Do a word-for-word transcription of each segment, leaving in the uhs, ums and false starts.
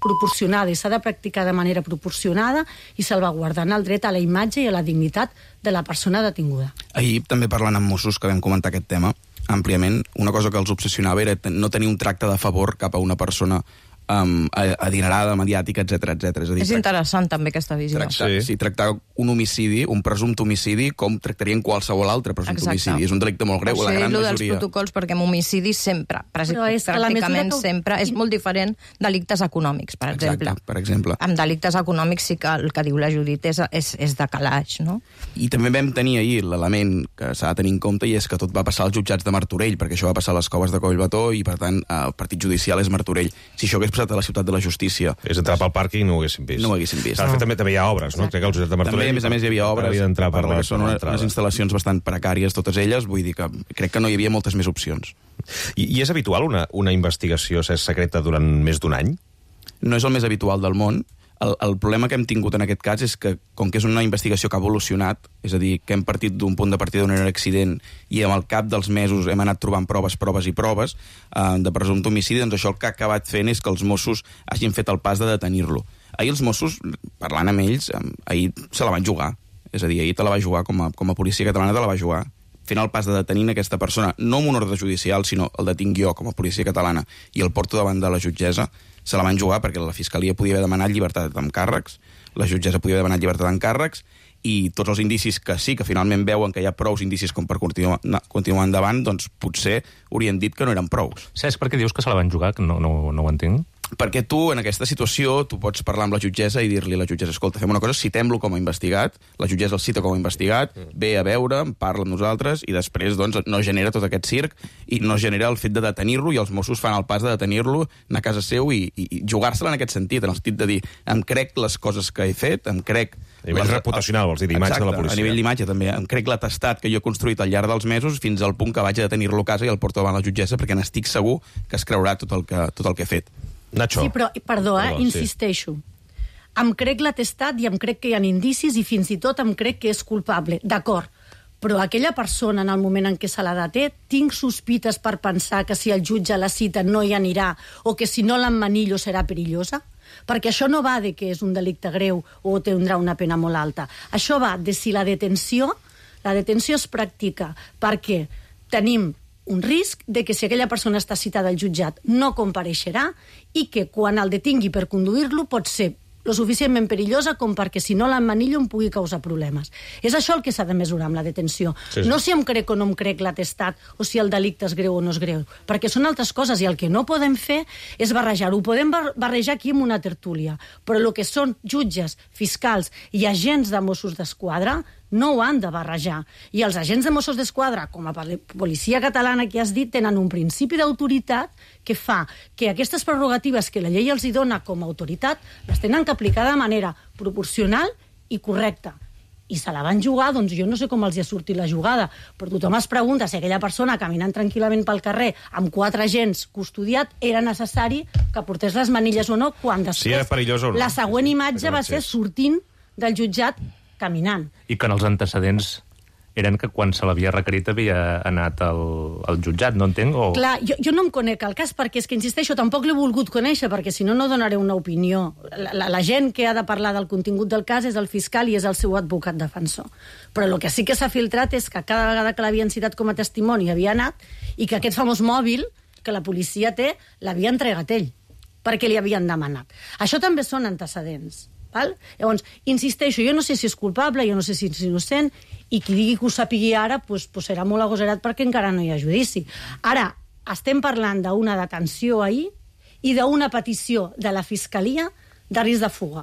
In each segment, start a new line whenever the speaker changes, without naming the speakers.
proporcionada i s'ha de practicar de manera proporcionada i salvaguardant el dret a la imatge i a la dignitat de la persona detinguda.
Ahir, també parlant amb Mossos, que vam comentar aquest tema àmpliament, una cosa que els obsessionava era no tenir un tracte de favor cap a una persona Um, adinerada, mediàtica, etcètera, etcètera. És, a dir,
és interessant també aquesta visió.
Tractar,
sí.
sí, tractar un homicidi, un presumpte homicidi, com tractarien qualsevol altre presumpte
Exacte.
homicidi. És un delicte molt greu,
o sigui,
la gran
lo
majoria.
dels protocols, perquè amb homicidi sempre,
és
pràcticament
que...
sempre, és molt diferent delictes econòmics, per
Exacte,
exemple.
per exemple.
Amb delictes econòmics sí que el que diu la Judit és, és, és de calaix, no?
I també vam tenir ahir l'element que s'ha de tenir en compte, i és que tot va passar als jutjats de Martorell, perquè això va passar a les Coves de Collbató i, per tant, el partit judicial és Martorell. Si això hagués passat a la ciutat de la Justícia...
És entrar pel pàrquing i no ho haguéssim vist.
No ho haguéssim vist.
De fet, també, també hi ha obres, no? Crec que al Jutjat de Martorell...
També, a més a més, hi havia obres,
d'entrar per
perquè
la,
són unes, unes instal·lacions bastant precàries, totes elles, vull dir que crec que no hi havia moltes més opcions.
I, i és habitual una, una investigació secreta durant més d'un any?
No és el més habitual del món. El, el problema que hem tingut en aquest cas és que, com que és una investigació que ha evolucionat, és a dir, que hem partit d'un punt de partida d'un accident i amb el cap dels mesos hem anat trobant proves, proves i proves eh, de presumpte homicidi, doncs això el que ha acabat fent és que els Mossos hagin fet el pas de detenir-lo. Ahir els Mossos, parlant amb ells, eh, ahir se la van jugar. És a dir, ahir te la va jugar, com a, com a policia catalana te la va jugar, fent el pas de detenir aquesta persona, no amb un ordre judicial, sinó el detinc jo com a policia catalana i el porto davant de la jutgessa. Se la van jugar perquè la Fiscalia podia haver demanat llibertat amb càrrecs, la jutgessa podia haver demanat llibertat amb càrrecs, i tots els indicis que sí, que finalment veuen que hi ha prous indicis com per continuar, continuar endavant, doncs potser haurien dit que no eren prous.
Saps per què dius que se la van jugar? Que no, no, no ho entenc.
Perquè tu, en aquesta situació, tu pots parlar amb la jutgessa i dir-li a la jutgessa, escolta, fem una cosa, citem-lo com a investigat, la jutgessa el cita com a investigat, ve a veure, parla amb nosaltres, i després doncs, no genera tot aquest circ i no genera el fet de detenir-lo, i els Mossos fan el pas de detenir-lo, anar a casa seu i, i, i jugar-se-la en aquest sentit, en el sentit de dir, em crec les coses que he fet, em crec...
A nivell reputacional, vols dir, d'imatge de la policia.
A nivell d'imatge, també. Em crec l'atestat que jo he construït al llarg dels mesos fins al punt que vaig a detenir-lo a casa i el porto davant la jutgessa perquè n'estic segur que es creurà tot el que, tot el que he fet.
Nacho.
Sí, però, perdó, eh,
Perdó,
insisteixo. Sí. Em crec l'atestat i em crec que hi ha indicis i fins i tot em crec que és culpable. D'acord. Però aquella persona, en el moment en què se la deté, tinc sospites per pensar que si el jutge la cita no hi anirà o que si no l'emmanillo serà perillosa? Perquè això no va de que és un delicte greu o tindrà una pena molt alta. Això va de si la detenció, la detenció es practica perquè tenim un risc de que si aquella persona està citada al jutjat no compareixerà i que quan el detingui per conduir-lo pot ser lo suficientment perillosa com perquè si no l'emmanillo em pugui causar problemes. És això el que s'ha de mesurar amb la detenció.
Sí, sí.
No si em crec o no em crec l'atestat o si el delicte és greu o no és greu, perquè són altres coses i el que no podem fer és barrejar-ho. Ho podem barrejar aquí amb una tertúlia, però el que són jutges, fiscals i agents de Mossos d'Esquadra no ho han de barrejar. I els agents de Mossos d'Esquadra, com a policia catalana que has dit, tenen un principi d'autoritat que fa que aquestes prerrogatives que la llei els hi dona com a autoritat les tenen que aplicar de manera proporcional i correcta. I se la van jugar, doncs jo no sé com els hi ha sortit la jugada, però tothom es pregunta si aquella persona caminant tranquil·lament pel carrer amb quatre agents custodiat era necessari que portés les manilles o no, quan després
si era perillós o no.
La següent imatge va ser sortint del jutjat caminant.
I que en els antecedents eren que quan se l'havia requerit havia anat al, al jutjat, no entenc? O...
Clar, jo, jo no em conec el cas perquè és que, insisteixo, tampoc l'he volgut conèixer perquè si no, no donaré una opinió. La, la, la gent que ha de parlar del contingut del cas és el fiscal i és el seu advocat defensor. Però el que sí que s'ha filtrat és que cada vegada que l'havien citat com a testimoni havia anat i que aquest famós mòbil que la policia té l'havia entregat ell perquè li havien demanat. Això també són antecedents. Val? Llavors, insisteixo, jo no sé si és culpable, jo no sé si és innocent, i qui digui que ho sapigui ara pues, pues serà molt agosarat perquè encara no hi ha judici. Ara, estem parlant d'una detenció ahir i d'una petició de la Fiscalia de risc de fuga.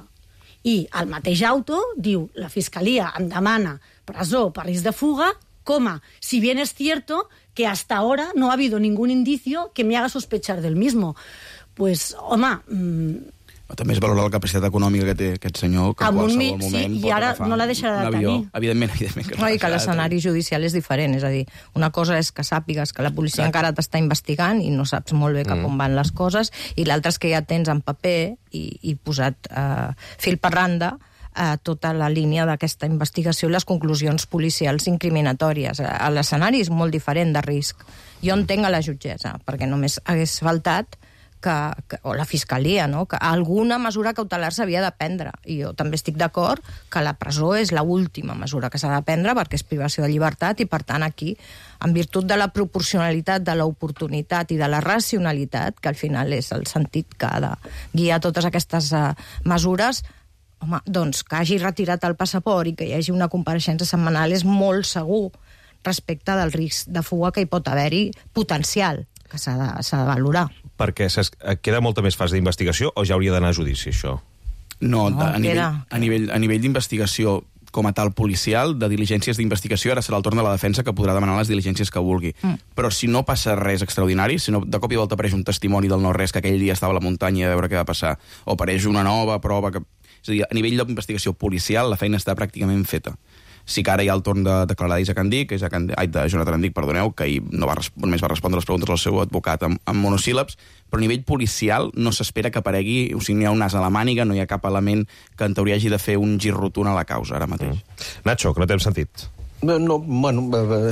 I el mateix auto diu, la Fiscalia em demana presó per risc de fuga, coma, si bien es cierto que hasta ahora no ha habido ningún indicio que me haga sospechar del mismo. Pues, home... Mmm,
també es valora la capacitat econòmica que té aquest senyor, que en qualsevol moment
sí,
pot
i ara
agafar
no la deixarà de tenir.
Evidentment, evidentment que
no, i que l'escenari judicial és diferent, és a dir, una cosa és que sàpigues que la policia Exacte. encara t'està investigant i no saps molt bé cap mm. on van les coses, i l'altre és que ja tens en paper i, i posat eh, fil per randa a tota la línia d'aquesta investigació i les conclusions policials incriminatòries. L'escenari és molt diferent de risc. Jo entenc a la jutgessa, perquè només hagués faltat que, que, o la Fiscalia, no? Que alguna mesura cautelar s'havia de prendre. I jo també estic d'acord que la presó és l'última mesura que s'ha de prendre perquè és privació de llibertat i, per tant, aquí, en virtut de la proporcionalitat, de l'oportunitat i de la racionalitat, que al final és el sentit que ha de guiar totes aquestes uh, mesures, home, doncs que hagi retirat el passaport i que hi hagi una compareixença setmanal és molt segur respecte del risc de fuga que hi pot haver-hi potencial, que s'ha de, s'ha de valorar.
Perquè queda molta més fase d'investigació o ja hauria d'anar a judici, això?
No,
No,
de, a, nivell,
queda-
a nivell, a nivell d'investigació com a tal policial, de diligències d'investigació, ara serà el torn de la defensa que podrà demanar les diligències que vulgui. Mm. Però si no passa res extraordinari, si no de cop i volta apareix un testimoni del no-res que aquell dia estava a la muntanya a veure què va passar, o apareix una nova prova... Que... És a dir, a nivell d'investigació policial la feina està pràcticament feta. Sí que ara hi ha el torn de declarar d'Isaac Andic, Isaac Andic, ai, de Jonathan Andic, perdoneu, que ahir no va, només va respondre les preguntes al seu advocat amb, amb monosíl·labs, però a nivell policial no s'espera que aparegui, o sigui, no hi ha un nas a la màniga, no hi ha cap element que en teoria hagi de fer un gir rotund a la causa ara mateix. Mm.
Nacho, que no t'hem sentit.
No, no, bueno,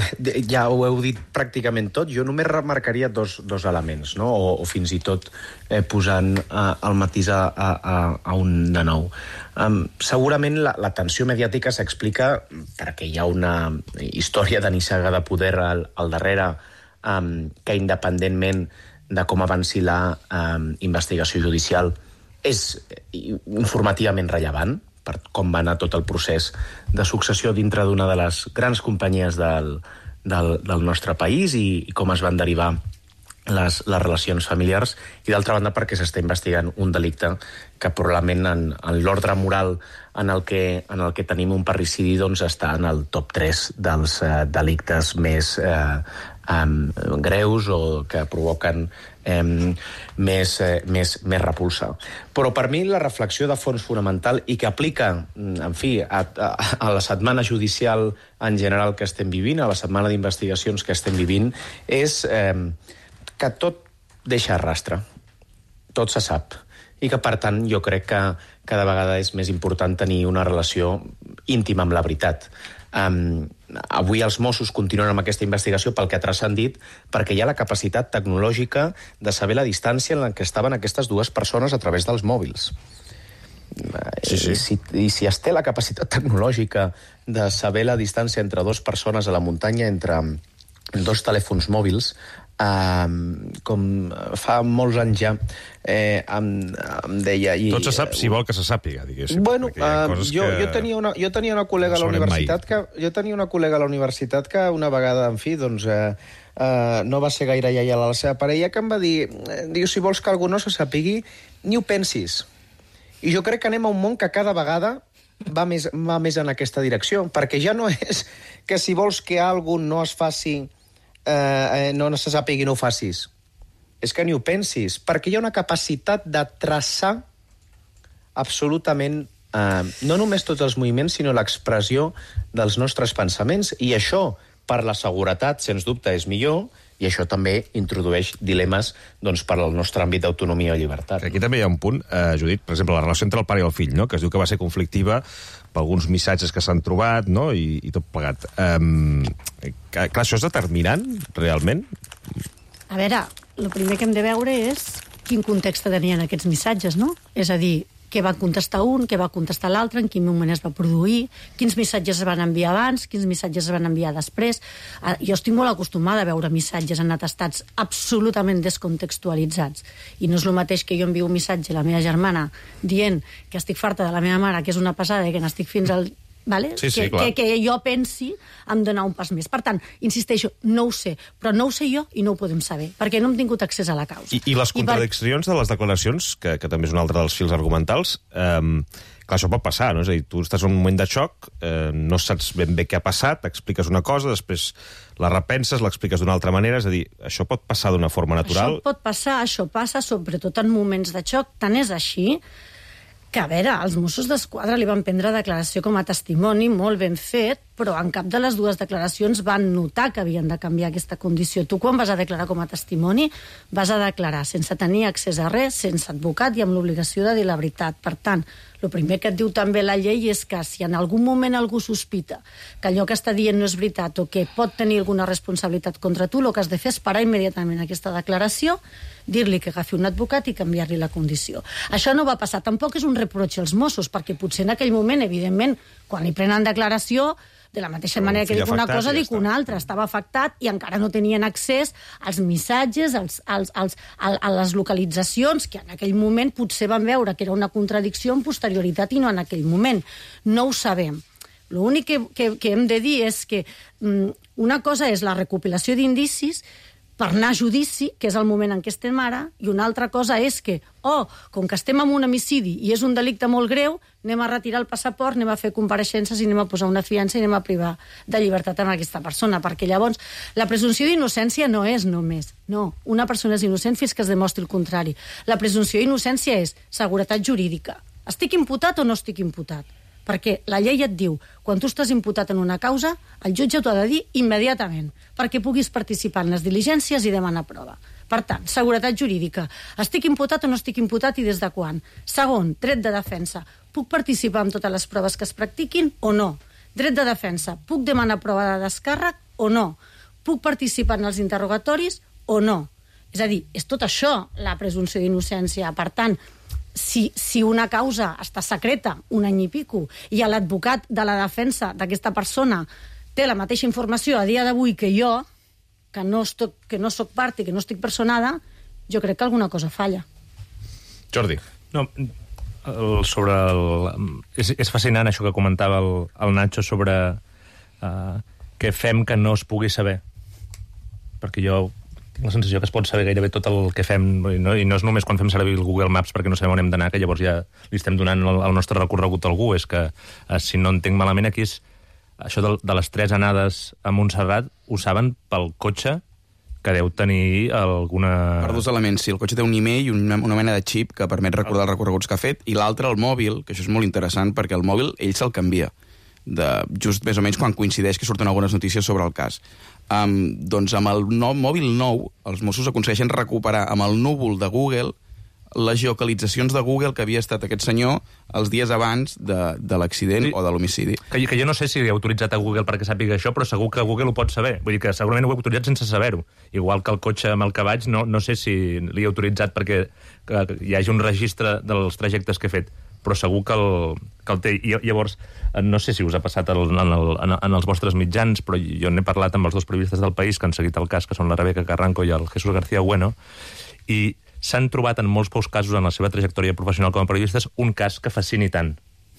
ja ho heu dit pràcticament tot. Jo només remarcaria dos, dos elements, no? o, o fins i tot eh, posant eh, el matís a, a, a un de nou. Um, segurament la, la tensió mediàtica s'explica perquè hi ha una història de nissaga de poder al, al darrere um, que independentment de com avanci la um, investigació judicial és informativament rellevant per com va anar tot el procés de successió dintre d'una de les grans companyies del, del, del nostre país i, i com es van derivar les, les relacions familiars, i d'altra banda perquè s'està investigant un delicte que probablement en, en l'ordre moral en el, que, en el que tenim un parricidi doncs està en el top tres dels eh, delictes més eh, um, greus o que provoquen eh, més, eh, més, més repulsa. Però per mi la reflexió de fons fonamental i que aplica, en fi, a, a, a la setmana judicial en general que estem vivint, a la setmana d'investigacions que estem vivint, és eh, que tot deixa rastre, tot se sap, i que, per tant, jo crec que cada vegada és més important tenir una relació íntima amb la veritat. Um, avui els Mossos continuen amb aquesta investigació pel que ha transcendit, perquè hi ha la capacitat tecnològica de saber la distància en la que estaven aquestes dues persones a través dels mòbils.
Sí, sí.
I, si, I si es té la capacitat tecnològica de saber la distància entre dues persones a la muntanya, entre dos telèfons mòbils, Um, com fa molts anys ja eh, em, em deia... I,
Tot se sap si vol que se sàpiga, diguéssim.
Bueno,
uh,
jo,
que...
jo, tenia una, jo tenia una col·lega
no
a la universitat que, jo tenia una col·lega a la universitat que una vegada, en fi, doncs, eh, eh, no va ser gaire lleial a la seva parella, que em va dir, eh, diu, si vols que algú no se sàpigui, ni ho pensis. I jo crec que anem a un món que cada vegada va més, va més en aquesta direcció, perquè ja no és que si vols que algú no es faci... Eh, no se sàpigui, no ho facis. És que ni ho pensis, perquè hi ha una capacitat de traçar absolutament eh, no només tots els moviments, sinó l'expressió dels nostres pensaments, i això, per la seguretat, sens dubte, és millor, i això també introdueix dilemes doncs, per al nostre àmbit d'autonomia i llibertat.
Aquí també hi ha un punt, eh, Judit, per exemple, la relació entre el pare i el fill, no? Que es diu que va ser conflictiva per alguns missatges que s'han trobat, no? I, i tot plegat. Um, clar, això és determinant, realment?
A veure, el primer que hem de veure és quin context tenien aquests missatges, no? És a dir, què va contestar un, què va contestar l'altre, en quin moment es va produir, quins missatges es van enviar abans, quins missatges es van enviar després. Jo estic molt acostumada a veure missatges en atestats absolutament descontextualitzats. I no és el mateix que jo envio un missatge a la meva germana dient que estic farta de la meva mare, que és una passada i que n'estic fins al... Vale?
Sí, sí,
que,
clar.
que, que jo pensi en donar un pas més. Per tant, insisteixo, no ho sé, però no ho sé jo i no ho podem saber, perquè no hem tingut accés a la causa.
I, i les contradiccions I per... de les declaracions, que, que també és un altre dels fils argumentals, eh, clar, això pot passar, no? És a dir, tu estàs en un moment de xoc, eh, no saps ben bé què ha passat, expliques una cosa, després la repenses, l'expliques d'una altra manera, és a dir, això pot passar d'una forma natural.
Això pot passar, això passa sobretot en moments de xoc, tant és així que, a veure, els Mossos d'Esquadra li van prendre declaració com a testimoni molt ben fet però en cap de les dues declaracions van notar que havien de canviar aquesta condició. Tu, quan vas a declarar com a testimoni, vas a declarar sense tenir accés a res, sense advocat i amb l'obligació de dir la veritat. Per tant, el primer que et diu també la llei és que si en algun moment algú sospita que allò que està dient no és veritat o que pot tenir alguna responsabilitat contra tu, el que has de fer és parar immediatament aquesta declaració, dir-li que agafi un advocat i canviar-li la condició. Això no va passar. Tampoc és un reproig als Mossos, perquè potser en aquell moment, evidentment, quan li prenen declaració, de la mateixa manera que dic una cosa, dic una altra. Estava afectat i encara no tenien accés als missatges, als, als, als, a, a les localitzacions, que en aquell moment potser van veure que era una contradicció en posterioritat i no en aquell moment. No ho sabem. L'únic que, que, que hem de dir és que um, una cosa és la recopilació d'indicis per anar a judici, que és el moment en què estem ara, i una altra cosa és que, oh, com que estem en un homicidi i és un delicte molt greu, anem a retirar el passaport, anem a fer compareixences i anem a posar una fiança i anem a privar de llibertat amb aquesta persona, perquè llavors la presumpció d'innocència no és només, no, una persona és innocent fins que es demostri el contrari. La presumpció d'innocència és seguretat jurídica. Estic imputat o no estic imputat? Perquè la llei et diu, quan tu estàs imputat en una causa, el jutge t'ho ha de dir immediatament, perquè puguis participar en les diligències i demanar prova. Per tant, seguretat jurídica. Estic imputat o no estic imputat i des de quan? Segon, dret de defensa. Puc participar en totes les proves que es practiquin o no? Dret de defensa. Puc demanar prova de descàrrec o no? Puc participar en els interrogatoris o no? És a dir, és tot això la presumpció d'innocència. Per tant, Si, si una causa està secreta un any i pico i l'advocat de la defensa d'aquesta persona té la mateixa informació a dia d'avui que jo, que no, estoc, que no soc part i que no estic personada, jo crec que alguna cosa falla.
Jordi.
No, el, sobre el, és, és fascinant això que comentava el, el Nacho sobre uh, què fem que no es pugui saber. Perquè jo tinc la sensació que es pot saber gairebé tot el que fem, no? I no és només quan fem servir el Google Maps perquè no sabem on hem d'anar, que llavors ja li estem donant el, el nostre recorregut a algú. És que, eh, si no entenc malament, aquí és això de, de les tres anades a Montserrat, ho saben pel cotxe que deu tenir alguna...
Per dos elements, sí. El cotxe té un email i una, una mena de xip que permet recordar els recorreguts que ha fet, i l'altre, el mòbil, que això és molt interessant, perquè el mòbil ell se'l canvia, de, just més o menys quan coincideix que surten algunes notícies sobre el cas. Um, doncs amb el nou, mòbil nou, els Mossos aconsegueixen recuperar amb el núvol de Google les geocalitzacions de Google que havia estat aquest senyor els dies abans de, de l'accident sí. o de l'homicidi.
Que, que jo no sé si he autoritzat a Google perquè sàpiga això, però segur que Google ho pot saber. Vull dir que segurament ho he autoritzat sense saber-ho. Igual que el cotxe amb el que vaig, no, no sé si l'he autoritzat perquè que hi hagi un registre dels trajectes que he fet, però segur que el, que el té. I llavors, no sé si us ha passat el, en, el, en, en els vostres mitjans, però jo n'he parlat amb els dos periodistes del País que han seguit el cas, que són la Rebeca Carranco i el Jesús García Bueno, i s'han trobat en molts pocs casos en la seva trajectòria professional com a periodistes un cas que fascini tant.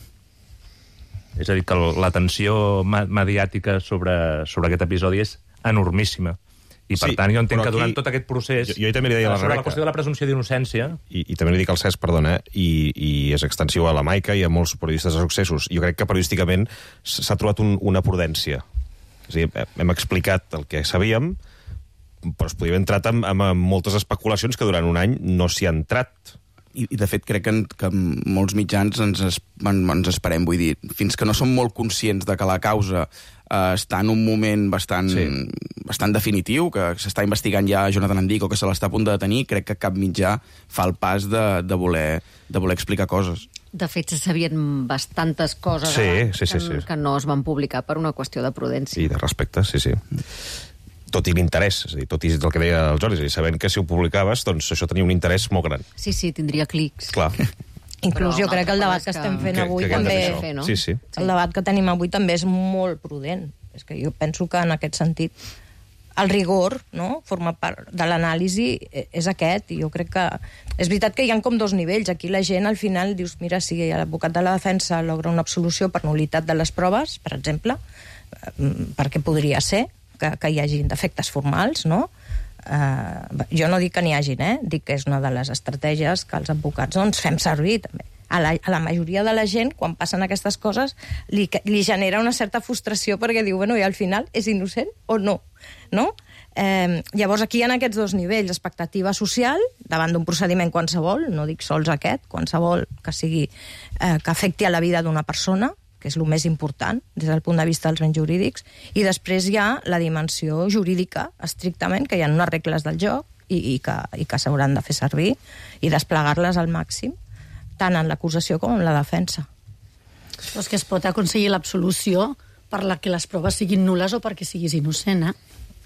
És a dir, que l'atenció mediàtica sobre, sobre aquest episodi és enormíssima. I, per sí, tant, jo entenc que durant tot aquest procés...
Jo, jo també li deia a la
sobre
Rebeca...
la qüestió de la presumpció d'innocència...
I, I també li dic al Cesc, perdona, eh? I, i és extensiu a la Maica i a molts periodistes de successos. Jo crec que periodísticament s'ha trobat un, una prudència. És a dir, hem explicat el que sabíem, però es podria haver entrat amb, amb moltes especulacions que durant un any no s'hi ha entrat.
I, I, de fet, crec que, en, que molts mitjans ens, es, ens esperem, vull dir, fins que no som molt conscients de que la causa eh, està en un moment bastant, sí. bastant definitiu, que s'està investigant ja Jonathan Andico, que se l'està a punt de detenir, crec que cap mitjà fa el pas de, de, voler, de voler explicar coses.
De fet, se sabien bastantes coses
sí,
abans
sí, sí,
que,
sí.
que no es van publicar per una qüestió de prudència.
I de respecte, sí, sí. Tot i l'interès, és a dir, tot i el que deia el Jordi, és a dir, sabent que si ho publicaves, doncs això tenia un interès molt gran.
Sí, sí, tindria clics.
Clar.
Inclús jo crec que el debat que estem fent
que,
avui
que
també...
Fer, no?
Sí, sí.
El debat que tenim avui també és molt prudent. És que jo penso que en aquest sentit el rigor, no?, forma part de l'anàlisi, és aquest, i jo crec que... És veritat que hi ha com dos nivells. Aquí la gent, al final, dius, mira, si l'advocat de la defensa logra una absolució per nul·litat de les proves, per exemple, perquè podria ser que, que hi hagi defectes formals, no? Uh, jo no dic que n'hi hagin, eh? Dic que és una de les estratègies que els advocats doncs, fem servir, també. A la, a la majoria de la gent, quan passen aquestes coses, li, li genera una certa frustració perquè diu, bueno, i al final és innocent o no, no? Eh, llavors aquí hi ha aquests dos nivells, expectativa social davant d'un procediment qualsevol, no dic sols aquest, qualsevol que sigui eh, que afecti a la vida d'una persona, que és el més important des del punt de vista dels béns jurídics, i després hi ha la dimensió jurídica, estrictament, que hi ha unes regles del joc i, i que, i que s'hauran de fer servir i desplegar-les al màxim, tant en l'acusació com en la defensa.
Però és que es pot aconseguir l'absolució per la que les proves siguin nules o perquè siguis innocent, eh?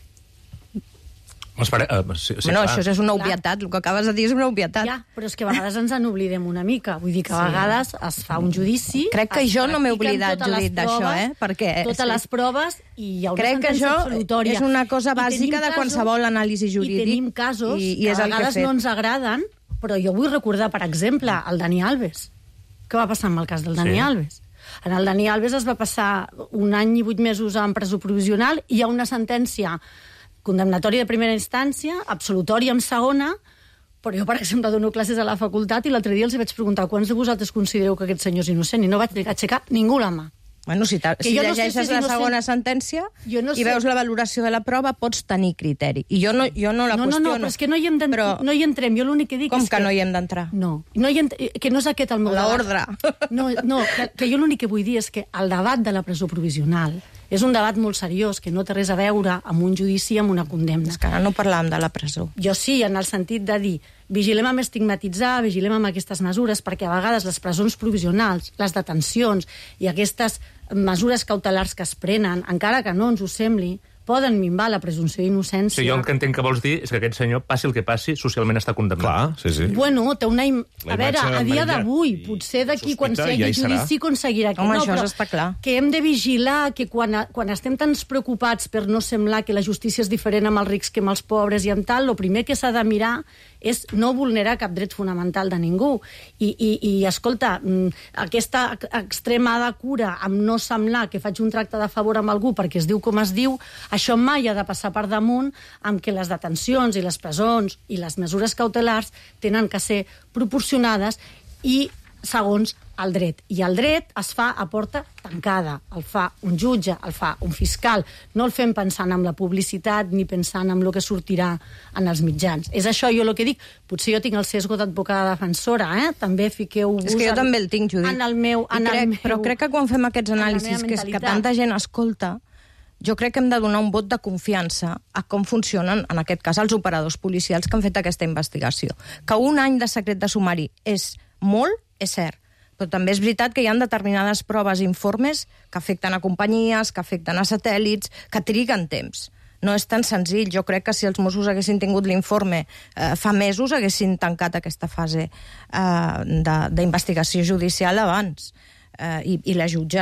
Espera, uh, sí, sí,
bueno,
clar.
això és una obvietat, el que acabes de dir és una obvietat.
Ja, però és que a vegades ens n'oblidem una mica. Vull dir que a vegades es fa un judici...
Crec que jo no m'he
practiquen
oblidat,
totes les
Judit, d'això,
proves,
eh? Perquè...
Totes
sí.
les proves i hi ha una
Crec que
sentència
això
absolutòria.
és una cosa
I
bàsica
tenim
de
casos-
qualsevol anàlisi jurídic.
I tenim casos
i, i
que
és
a
el que he
vegades
fet.
no ens agraden, però jo vull recordar, per exemple, el Dani Alves. Què va passar amb el cas del Dani
Sí.
Alves? En el Dani Alves es va passar un any i vuit mesos en presó provisional i hi ha una sentència condemnatòria de primera instància, absolutòria en segona, però jo, per exemple, dono classes a la facultat i l'altre dia els vaig preguntar quants de vosaltres considereu que aquest senyor és innocent i no vaig aixecar ningú la mà.
Bueno, si,
Que
si
jo no sé
llegeixes
si és
la
innocent.
segona sentència
Jo no
i
sé.
veus la valoració de la prova, pots tenir criteri. I jo no, jo no la
no, no,
qüestiono.
no, però és que no hi, hem d'ent-
Però
no hi entrem. Jo l'únic que dic
com
és
que no hi hem d'entrar?
No, no hi ent... que no és aquest el meu
La
debat.
ordre.
No, no que, que jo l'únic que vull dir és que el debat de la presó provisional és un debat molt seriós, que no té res a veure amb un judici, amb una condemna.
És que ara no parlàvem de la presó.
Jo sí, en el sentit de dir vigilem amb estigmatitzar, vigilem amb aquestes mesures, perquè a vegades les presons provisionals, les detencions i aquestes mesures cautelars que es prenen, encara que no ens ho sembli, poden minvar la presumpció d'innocència.
Sí, jo el que entenc que vols dir és que aquest senyor, passi el que passi, socialment està condemnat.
Clar, sí, sí.
Bueno, té una... Im...
La
A veure,
imatge
a dia
amarillada
d'avui,
i
potser d'aquí quan
sospita,
sigui
ja hi serà.
judici aconseguirà que
Home,
no,
això
però
està clar.
que hem de vigilar que quan, quan estem tan preocupats per no semblar que la justícia és diferent amb els rics que amb els pobres i amb tal, el primer que s'ha de mirar és no vulnerar cap dret fonamental de ningú. I, i, i escolta, aquesta extremada cura amb no semblar que faig un tracte de favor amb algú perquè es diu com es diu, això mai ha de passar per damunt amb que les detencions i les presons i les mesures cautelars tenen que ser proporcionades i segons el dret. I el dret es fa a porta tancada. El fa un jutge, el fa un fiscal. No el fem pensant en la publicitat ni pensant en el que sortirà en els mitjans. És això jo el que dic. Potser jo tinc el sesgo d'advocada defensora, eh? També fiqueu-vos...
És que jo
en,
també el tinc, Judit.
En el meu... En
I crec,
el meu
però crec que quan fem aquests
en la
anàlisis,
meva
que, és que
mentalitat.
tanta gent escolta, jo crec que hem de donar un vot de confiança a com funcionen, en aquest cas, els operadors policials que han fet aquesta investigació. Que un any de secret de sumari és molt, és cert, però també és veritat que hi ha determinades proves i informes que afecten a companyies, que afecten a satèl·lits, que triguen temps. No és tan senzill. Jo crec que si els Mossos haguessin tingut l'informe eh, fa mesos, haguessin tancat aquesta fase eh, d'investigació judicial abans. Eh, i, i la jutge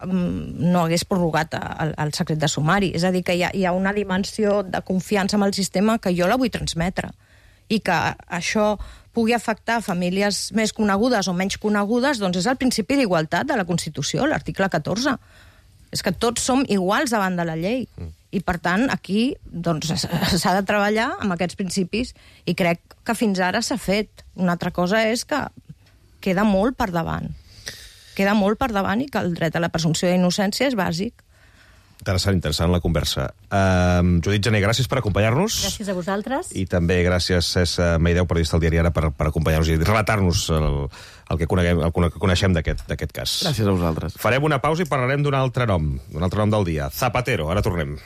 mm, no hagués prorrogat el, el secret de sumari. És a dir, que hi ha, hi ha una dimensió de confiança en el sistema que jo la vull transmetre. I que això pugui afectar famílies més conegudes o menys conegudes, doncs és el principi d'igualtat de la Constitució, l'article catorze. És que tots som iguals davant de la llei. Mm. I, per tant, aquí doncs, s'ha de treballar amb aquests principis i crec que fins ara s'ha fet. Una altra cosa és que queda molt per davant. Queda molt per davant i que el dret a la presumpció d'innocència és bàsic.
Interessant, interessant la conversa. Uh, Judit Gené, gràcies per acompanyar-nos.
Gràcies a vosaltres.
I també gràcies, Cesc Maideu, periodista del diari Ara, per, per acompanyar-nos i relatar-nos el, el, que coneguem, el que coneixem d'aquest cas.
Gràcies a vosaltres.
Farem una pausa i parlarem d'un altre nom, d'un altre nom del dia. Zapatero. Ara tornem.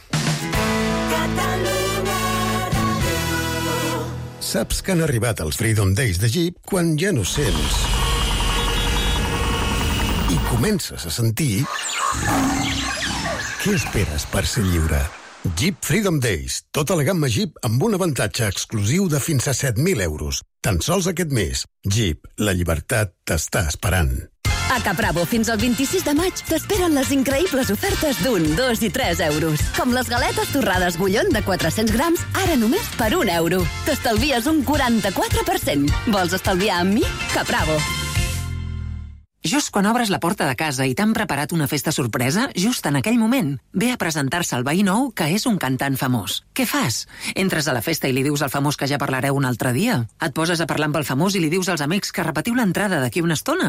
Saps que han arribat els Freedom Days de Jeep quan ja no sents i comences a sentir... Què esperes per ser lliure? Jeep Freedom Days. Tota la gamma Jeep amb un avantatge exclusiu de fins a set mil euros. Tan sols aquest mes. Jeep, la llibertat t'està esperant.
A Capravo, fins al vint-i-sis de maig, t'esperen les increïbles ofertes d'un, dos i tres euros. Com les galetes torrades Gullón de quatre-cents grams, ara només per un euro. T'estalvies un quaranta-quatre per cent. Vols estalviar amb mi? Capravo.
Just quan obres la porta de casa i t'han preparat una festa sorpresa, just en aquell moment, ve a presentar-se el veí nou que és un cantant famós. Què fas? Entres a la festa i li dius al famós que ja parlareu un altre dia? Et poses a parlar amb el famós i li dius als amics que repetiu l'entrada d'aquí una estona?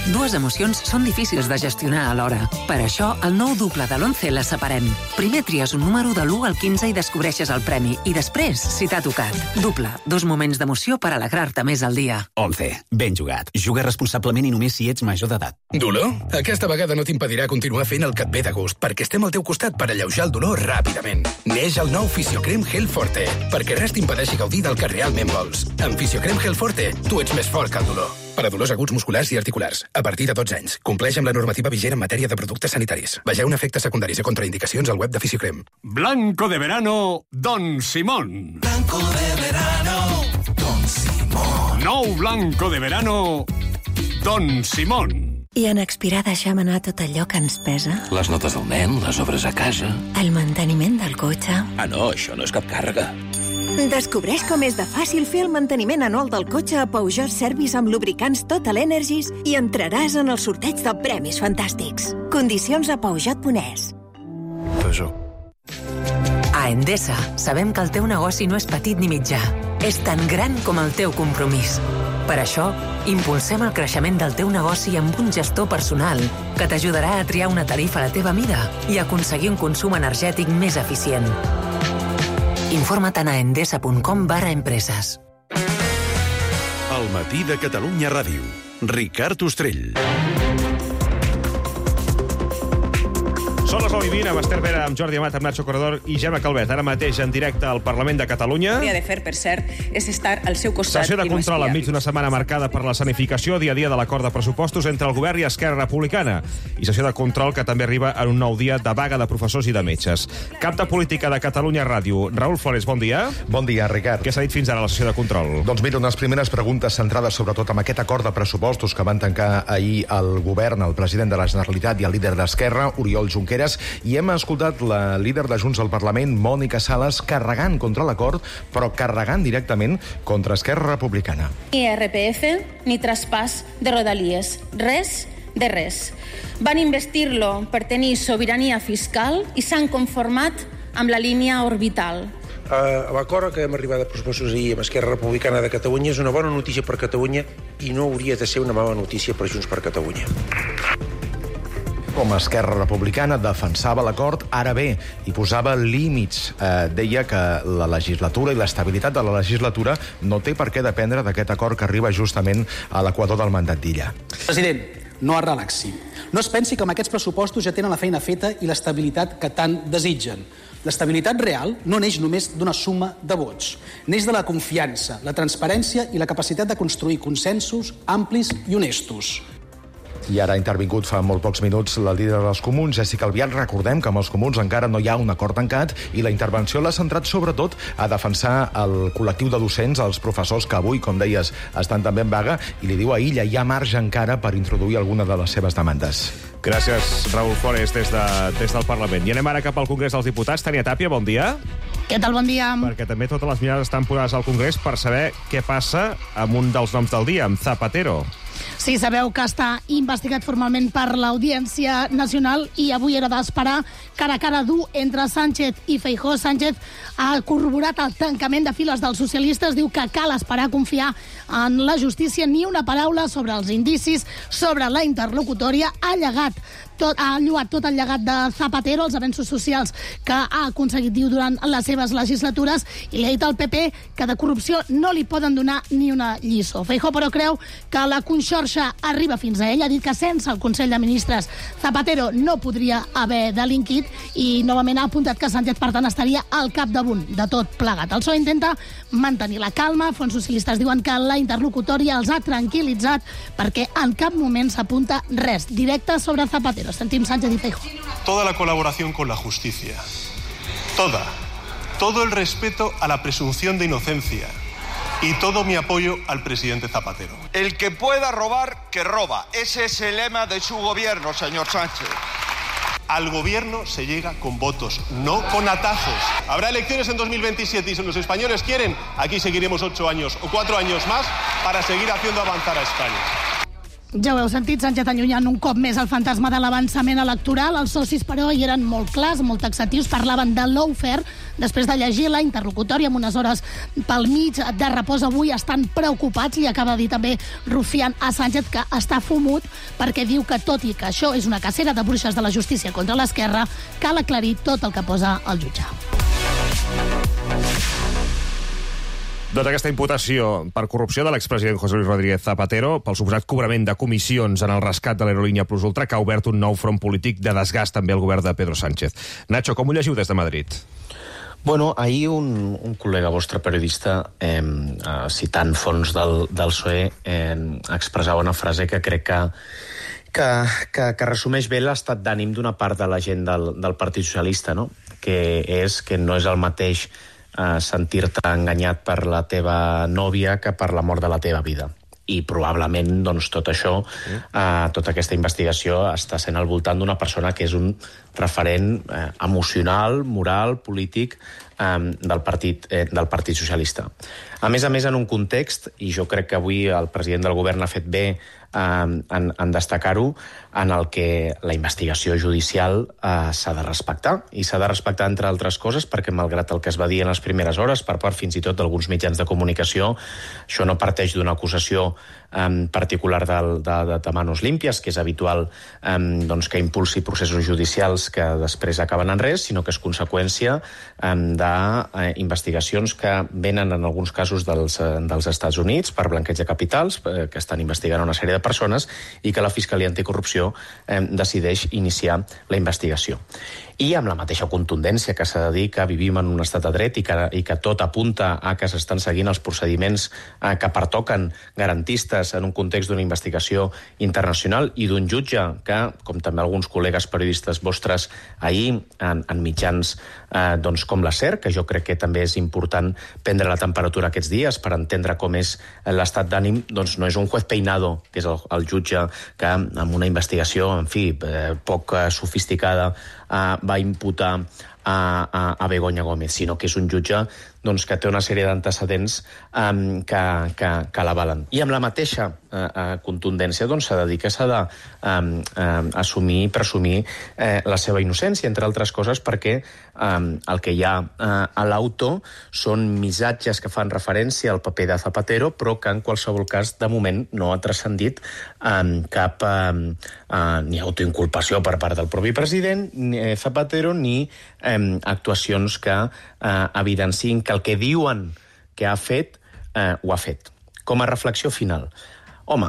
Dues emocions són difícils de gestionar alhora. Per això, el nou duple de l'once les separem. Primer tries un número de l'u al quinze i descobreixes el premi. I després, si t'ha tocat. Duple, dos moments d'emoció per alegrar-te més al dia.
once. Ben jugat. Juga responsablement i només si ets major d'edat.
Dolor? Aquesta vegada no t'impedirà continuar fent el que et ve de gust, perquè estem al teu costat per alleujar el dolor ràpidament. Neix el nou Fisiocrem Gel Forte, perquè res t'impedeixi gaudir del que realment vols. Amb Fisiocrem Gel Forte, tu ets més fort que el dolor. Per a dolors aguts musculars i articulars, a partir de dotze anys. Compleix amb la normativa vigent en matèria de productes sanitaris. Vegeu efectes secundaris i contraindicacions al web de Fisiocrem.
Blanco de verano, Don Simón.
Blanco de verano, Don Simón.
Nou blanco de verano, Don Simón.
I en expirar deixem anar tot allò que ens pesa?
Les notes del nen, les obres a casa...
El manteniment del cotxe...
Ah, no, això no és cap càrrega.
Descobreix com és de fàcil fer el manteniment anual del cotxe a Peugeot Service amb lubricants Total Energies i entraràs en el sorteig de premis fantàstics. Condicions a peugeot punt es.
Peugeot.
A Endesa sabem que el teu negoci no és petit ni mitjà. És tan gran com el teu compromís. Per això, impulsem el creixement del teu negoci amb un gestor personal que t'ajudarà a triar una tarifa a la teva mida i aconseguir un consum energètic més eficient. Informa't a endesa punt com barra empreses.
El matí de Catalunya Ràdio. Ricard Ostrell.
Són les nou i vint, amb Esther Vera, amb Jordi Amat, amb Nacho Corredor i Gemma Calvet. Ara mateix en directe al Parlament de Catalunya.
El que hauria de fer, per cert, és estar al seu costat.
Sessió de control enmig d'una setmana marcada per la sanificació dia a dia de l'acord de pressupostos entre el govern i Esquerra Republicana. I sessió de control que també arriba en un nou dia de vaga de professors i de metges. Cap de política de Catalunya Ràdio. Raül Flores, bon dia.
Bon dia, Ricard.
Què s'ha dit fins ara a la sessió de control?
Doncs mira, unes primeres preguntes centrades sobretot amb aquest acord de pressupostos que van tancar ahir el govern, el president de la Generalitat i el líder d'Esquerra, Oriol Junqueras, i hem escoltat la líder de Junts al Parlament, Mònica Sales, carregant contra l'acord, però carregant directament contra Esquerra Republicana.
Ni R P F ni traspàs de rodalies. Res de res. Van investir-lo per tenir sobirania fiscal i s'han conformat amb la línia orbital.
Uh, L'acord que hem arribat a pressupostos ahir amb Esquerra Republicana de Catalunya és una bona notícia per Catalunya i no hauria de ser una mala notícia per Junts per Catalunya.
Com Esquerra Republicana defensava l'acord, ara bé, i posava límits. Eh, deia que la legislatura i l'estabilitat de la legislatura no té per què dependre d'aquest acord que arriba justament a l'equador del mandat d'Illa.
President, no es relaxi. No es pensi que amb aquests pressupostos ja tenen la feina feta i l'estabilitat que tant desitgen. L'estabilitat real no neix només d'una suma de vots. Neix de la confiança, la transparència i la capacitat de construir consensos amplis i honestos.
I ara ha intervingut fa molt pocs minuts la líder dels comuns, Jessica Albiach. Recordem que amb els comuns encara no hi ha un acord tancat i la intervenció l'ha centrat sobretot a defensar el col·lectiu de docents, els professors que avui, com deies, estan també en vaga, i li diu a Illa, hi ha marge encara per introduir alguna de les seves demandes.
Gràcies, Raül Flores, des, de, des del Parlament. I anem ara cap al Congrés dels Diputats. Tania Tàpia, bon dia.
Què tal, bon dia?
Perquè també totes les mirades estan posades al Congrés per saber què passa amb un dels noms del dia, amb Zapatero.
Sí, sabeu que està investigat formalment per l'Audiència Nacional i avui era d'esperar cara a cara dur entre Sánchez i Feijóo. Sánchez ha corroborat el tancament de files dels socialistes, diu que cal esperar a confiar en la justícia, ni una paraula sobre els indicis, sobre la interlocutòria. Ha llegat tot, ha lloat tot el llegat de Zapatero, els avenços socials que ha aconseguit, diu, durant les seves legislatures, i li ha dit al P P que de corrupció no li poden donar ni una lliçó. Feijóo, però, creu que la conxorxa arriba fins a ell. Ha dit que sense el Consell de Ministres Zapatero no podria haver delinquit i novament ha apuntat que Sánchez, per tant, estaria al capdamunt de tot plegat. El P S O E intenta mantenir la calma. Fons socialistes diuen que la interlocutòria els ha tranquil·litzat perquè en cap moment s'apunta res directe sobre Zapatero. Sentim Sánchez y Feijóo.
Toda la colaboración con la justicia, toda, todo el respeto a la presunción de inocencia y todo mi apoyo al presidente Zapatero.
El que pueda robar, que roba. Ese es el lema de su gobierno, señor Sánchez.
Al gobierno se llega con votos, no con atajos. Habrá elecciones en dos mil veintisiete y si los españoles quieren, aquí seguiremos ocho años o cuatro años más para seguir haciendo avanzar a España.
Ja ho heu sentit, Sánchez allunyant un cop més el fantasma de l'avançament electoral. Els socis, però, hi eren molt clars, molt taxatius, parlaven de lawfare. Després de llegir la interlocutòria amb unes hores pel mig de repòs avui, estan preocupats. Li acaba de dir també Rufián a Sánchez que està fumut perquè diu que, tot i que això és una cacera de bruixes de la justícia contra l'esquerra, cal aclarir tot el que posa el jutge.
Doncs aquesta imputació per corrupció de l'expresident José Luis Rodríguez Zapatero pel suposat cobrament de comissions en el rescat de l'aerolínia Plus Ultra, que ha obert un nou front polític de desgast també al govern de Pedro Sánchez. Nacho, com ho llegiu des de Madrid?
Bueno, ahir un, un col·lega vostre periodista, eh, citant fons del, del P S O E, eh, expressava una frase que crec que, que, que, que resumeix bé l'estat d'ànim d'una part de la gent del, del Partit Socialista, no? Que és que no és el mateix eh, sentir-te enganyat per la teva nòvia que per la mort de la teva vida. I probablement doncs, tot això, eh, tota aquesta investigació està sent al voltant d'una persona que és un referent eh, emocional, moral, polític eh, del, partit, eh, del Partit Socialista. A més a més, en un context, i jo crec que avui el president del govern ha fet bé eh, en, en destacar-ho, en el que la investigació judicial eh, s'ha de respectar. I s'ha de respectar, entre altres coses, perquè malgrat el que es va dir en les primeres hores, per part fins i tot d'alguns mitjans de comunicació, això no parteix d'una acusació eh, particular de, de, de manos límpies, que és habitual eh, doncs, que impulsi processos judicials que després acaben en res, sinó que és conseqüència eh, d'investigacions que venen en alguns casos dels, eh, dels Estats Units per blanqueig de capitals, eh, que estan investigant una sèrie de persones, i que la Fiscalia Anticorrupció eh, decideix iniciar la investigació. I amb la mateixa contundència que s'ha de dir que vivim en un estat de dret i que, i que tot apunta a que s'estan seguint els procediments eh, que pertoquen garantistes en un context d'una investigació internacional i d'un jutge que, com també alguns col·legues periodistes vostres ahir en, en mitjans eh, doncs com la SER, que jo crec que també és important prendre la temperatura aquests dies per entendre com és l'estat d'ànim, doncs no és un juez Peinado, que és el, el jutge que amb una investigació, en fi, eh, poc eh, sofisticada, Uh, va imputar a, a, a Begoña Gómez, sinó que és un jutge doncs, que té una sèrie d'antecedents um, que, que, que l'avalen. I amb la mateixa uh, uh, contundència doncs, s'ha de dir que s'ha d'assumir um, um, i presumir uh, la seva innocència, entre altres coses perquè um, el que hi ha uh, a l'auto són missatges que fan referència al paper de Zapatero, però que en qualsevol cas, de moment, no ha transcendit um, cap um, uh, ni autoinculpació per part del propi president, ni eh, Zapatero, ni um, actuacions que uh, evidencien que el que diuen que ha fet, eh, ho ha fet. Com a reflexió final, home,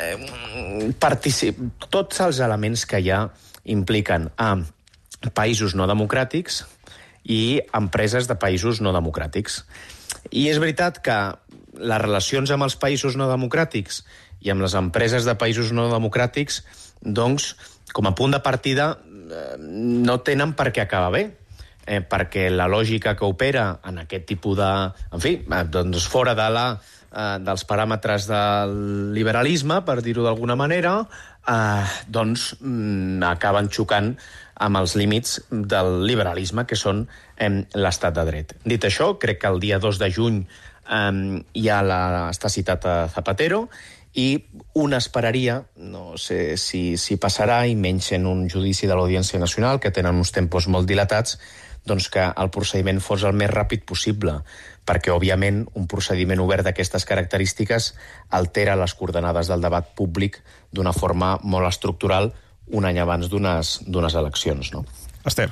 eh, particip... tots els elements que hi ha impliquen a països no democràtics i empreses de països no democràtics. I és veritat que les relacions amb els països no democràtics i amb les empreses de països no democràtics, doncs, com a punt de partida, eh, no tenen per què acabar bé. Eh, perquè la lògica que opera en aquest tipus de... En fi, doncs fora de la, eh, dels paràmetres del liberalisme, per dir-ho d'alguna manera, eh, doncs mm, acaben xocant amb els límits del liberalisme, que són eh, l'estat de dret. Dit això, crec que el dia dos de juny eh, ja la, està citat a Zapatero, i un esperaria, no sé si, si passarà, i menys en un judici de l'Audiència Nacional, que tenen uns tempos molt dilatats, doncs que el procediment fos el més ràpid possible, perquè, òbviament, un procediment obert d'aquestes característiques altera les coordenades del debat públic d'una forma molt estructural un any abans d'unes d'unes eleccions, no?
Esther.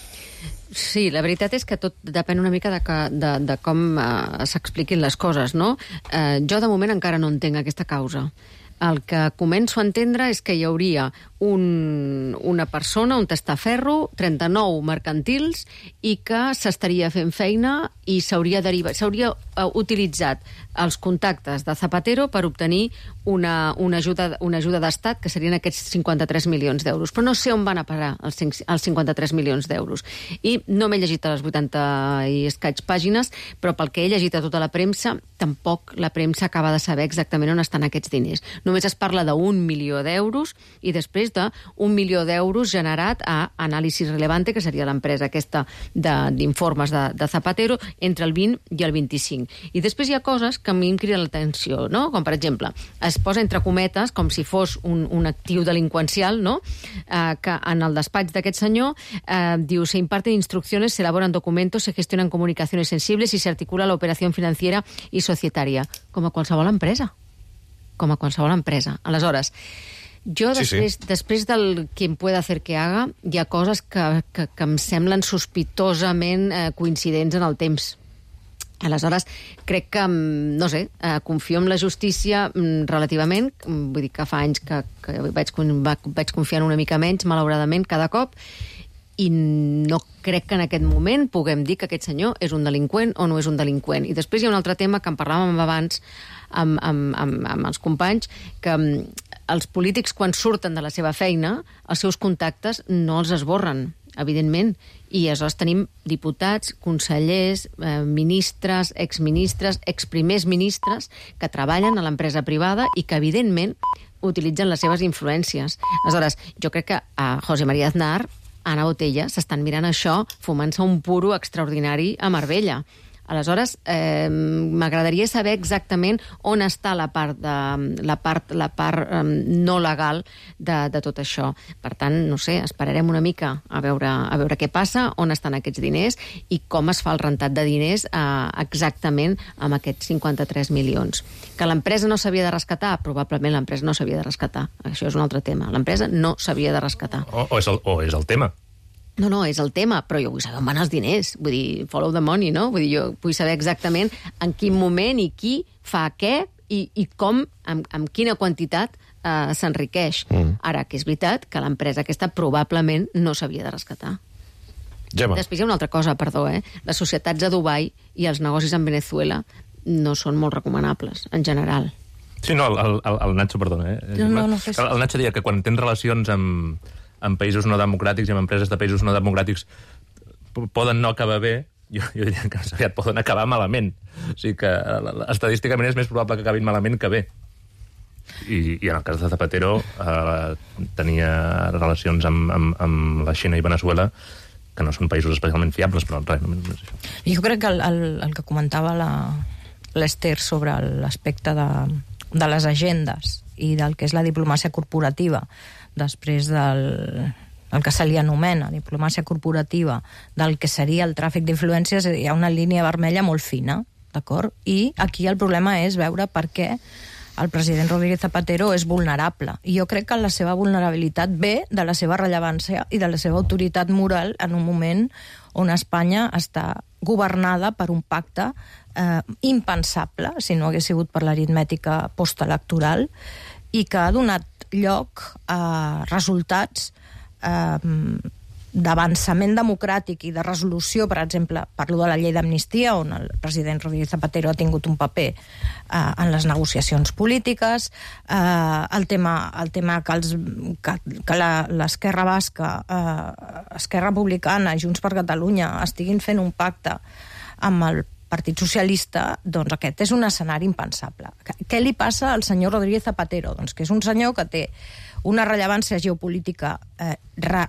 Sí, la veritat és que tot depèn una mica de, que, de, de com uh, s'expliquin les coses, no? Uh, jo, de moment, encara no entenc aquesta causa. El que començo a entendre és que hi hauria un, una persona, un testaferro, trenta-nou mercantils, i que s'estaria fent feina i s'hauria derivat, s'hauria uh, utilitzat els contactes de Zapatero per obtenir una, una ajuda, una ajuda d'estat, que serien aquests cinquanta-tres milions d'euros. Però no sé on van a parar els, els cinquanta-tres milions d'euros. I no m'he llegit a les vuitanta i escaig pàgines, però pel que he llegit a tota la premsa, tampoc la premsa acaba de saber exactament on estan aquests diners. Només es parla d'un milió d'euros i després surta un milió d'euros generat a Anàlisis Relevante, que seria l'empresa aquesta d'informes de, de, de Zapatero, entre el vint i el vint-i-cinc. I després hi ha coses que a mi em criden l'atenció, no? Com, per exemple, es posa entre cometes, com si fos un, un actiu delinqüencial, no? Eh, que en el despatx d'aquest senyor eh, diu, se imparten instrucciones, se elaboran documentos, se gestionan comunicaciones sensibles y se articula la operación financiera y societaria. Com a qualsevol empresa. Com a qualsevol empresa. Aleshores, jo després, sí, sí. després del quien pueda hacer que haga, hi ha coses que, que, que em semblen sospitosament eh, coincidents en el temps. Aleshores, crec que, no sé, eh, confio en la justícia relativament, vull dir que fa anys que, que vaig, vaig confiar una mica menys, malauradament, cada cop, i no crec que en aquest moment puguem dir que aquest senyor és un delinqüent o no és un delinqüent. I després hi ha un altre tema que en parlàvem abans amb, amb, amb, amb els companys, que els polítics, quan surten de la seva feina, els seus contactes no els esborren, evidentment, i aleshores tenim diputats, consellers, eh, ministres, exministres, exprimers ministres que treballen a l'empresa privada i que, evidentment, utilitzen les seves influències. Aleshores, jo crec que a José María Aznar, Ana Botella, s'estan mirant això fumant-se un puro extraordinari a Marbella. Aleshores, eh, m'agradaria saber exactament on està la part, de, la part, la part eh, no legal de, de tot això. Per tant, no sé, esperarem una mica a veure, a veure què passa, on estan aquests diners i com es fa el rentat de diners eh, exactament amb aquests cinquanta-tres milions. Que l'empresa no s'havia de rescatar? Probablement l'empresa no s'havia de rescatar. Això és un altre tema. L'empresa no s'havia de rescatar.
O, o, és el, o és el tema.
No, no, és el tema, però jo vull saber on van els diners. Vull dir, follow the money, no? Vull dir, jo vull saber exactament en quin moment i qui fa què i, i com, amb, amb quina quantitat eh, s'enriqueix. Mm. Ara, que és veritat que l'empresa aquesta probablement no s'havia de rescatar.
Gemma.
Després hi ha una altra cosa, perdó, eh? Les societats a Dubai i els negocis en Venezuela no són molt recomanables, en general.
Sí, no, el, el, el Nacho, perdona, eh?
No, no, no fes...
El, el Nacho deia que quan tens relacions amb... en països no democràtics i en empreses de països no democràtics poden no acabar bé, jo, jo diria que aviat poden acabar malament. O sigui que estadísticament és més probable que acabin malament que bé. I, i en el cas de Zapatero eh, tenia relacions amb, amb, amb la Xina i Venezuela que no són països especialment fiables, però res, només és això.
Jo crec que el, el, el que comentava l'Esther sobre l'aspecte de, de les agendes i del que és la diplomàcia corporativa després del el que se li anomena diplomàcia corporativa, del que seria el tràfic d'influències, hi ha una línia vermella molt fina, d'acord? I aquí el problema és veure per què el president Rodríguez Zapatero és vulnerable. I jo crec que la seva vulnerabilitat ve de la seva rellevància i de la seva autoritat moral en un moment on Espanya està governada per un pacte eh, impensable, si no hagués sigut per l'aritmètica postelectoral, i que ha donat lloc a resultats eh, d'avançament democràtic i de resolució, per exemple, parlo de la llei d'amnistia, on el president Rodríguez Zapatero ha tingut un paper eh, en les negociacions polítiques, eh, el tema, el tema que, els, que, que l'Esquerra Basca, eh, Esquerra Republicana i Junts per Catalunya estiguin fent un pacte amb el Partit Socialista, doncs aquest és un escenari impensable. Què li passa al senyor Rodríguez Zapatero? Doncs que és un senyor que té una rellevància geopolítica eh, ra,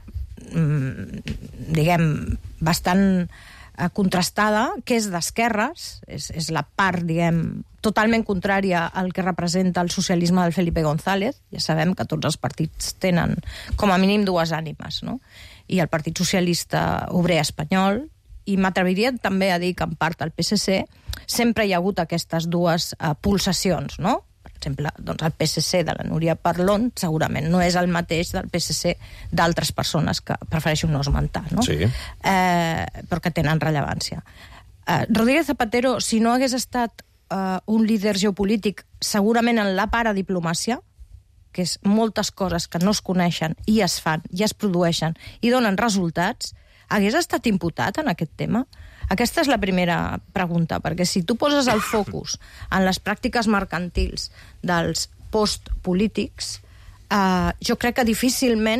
diguem, bastant eh, contrastada, que és d'esquerres, és, és la part, diguem, totalment contrària al que representa el socialisme del Felipe González. Ja sabem que tots els partits tenen com a mínim dues ànimes, no? I el Partit Socialista Obrer Espanyol, i m'atreviria també a dir que en part al P S C sempre hi ha hagut aquestes dues uh, pulsacions, no? Per exemple, doncs el P S C de la Núria Parlon segurament no és el mateix del P S C d'altres persones que prefereixo no esmentar, no?
Sí.
Eh, però que tenen rellevància. Eh, Rodríguez Zapatero, si no hagués estat eh, un líder geopolític, segurament en la paradiplomàcia, que és moltes coses que no es coneixen i es fan, i es produeixen, i donen resultats, hagués estat imputat en aquest tema? Aquesta és la primera pregunta, perquè si tu poses el focus en les pràctiques mercantils dels postpolítics, eh, jo crec que difícilment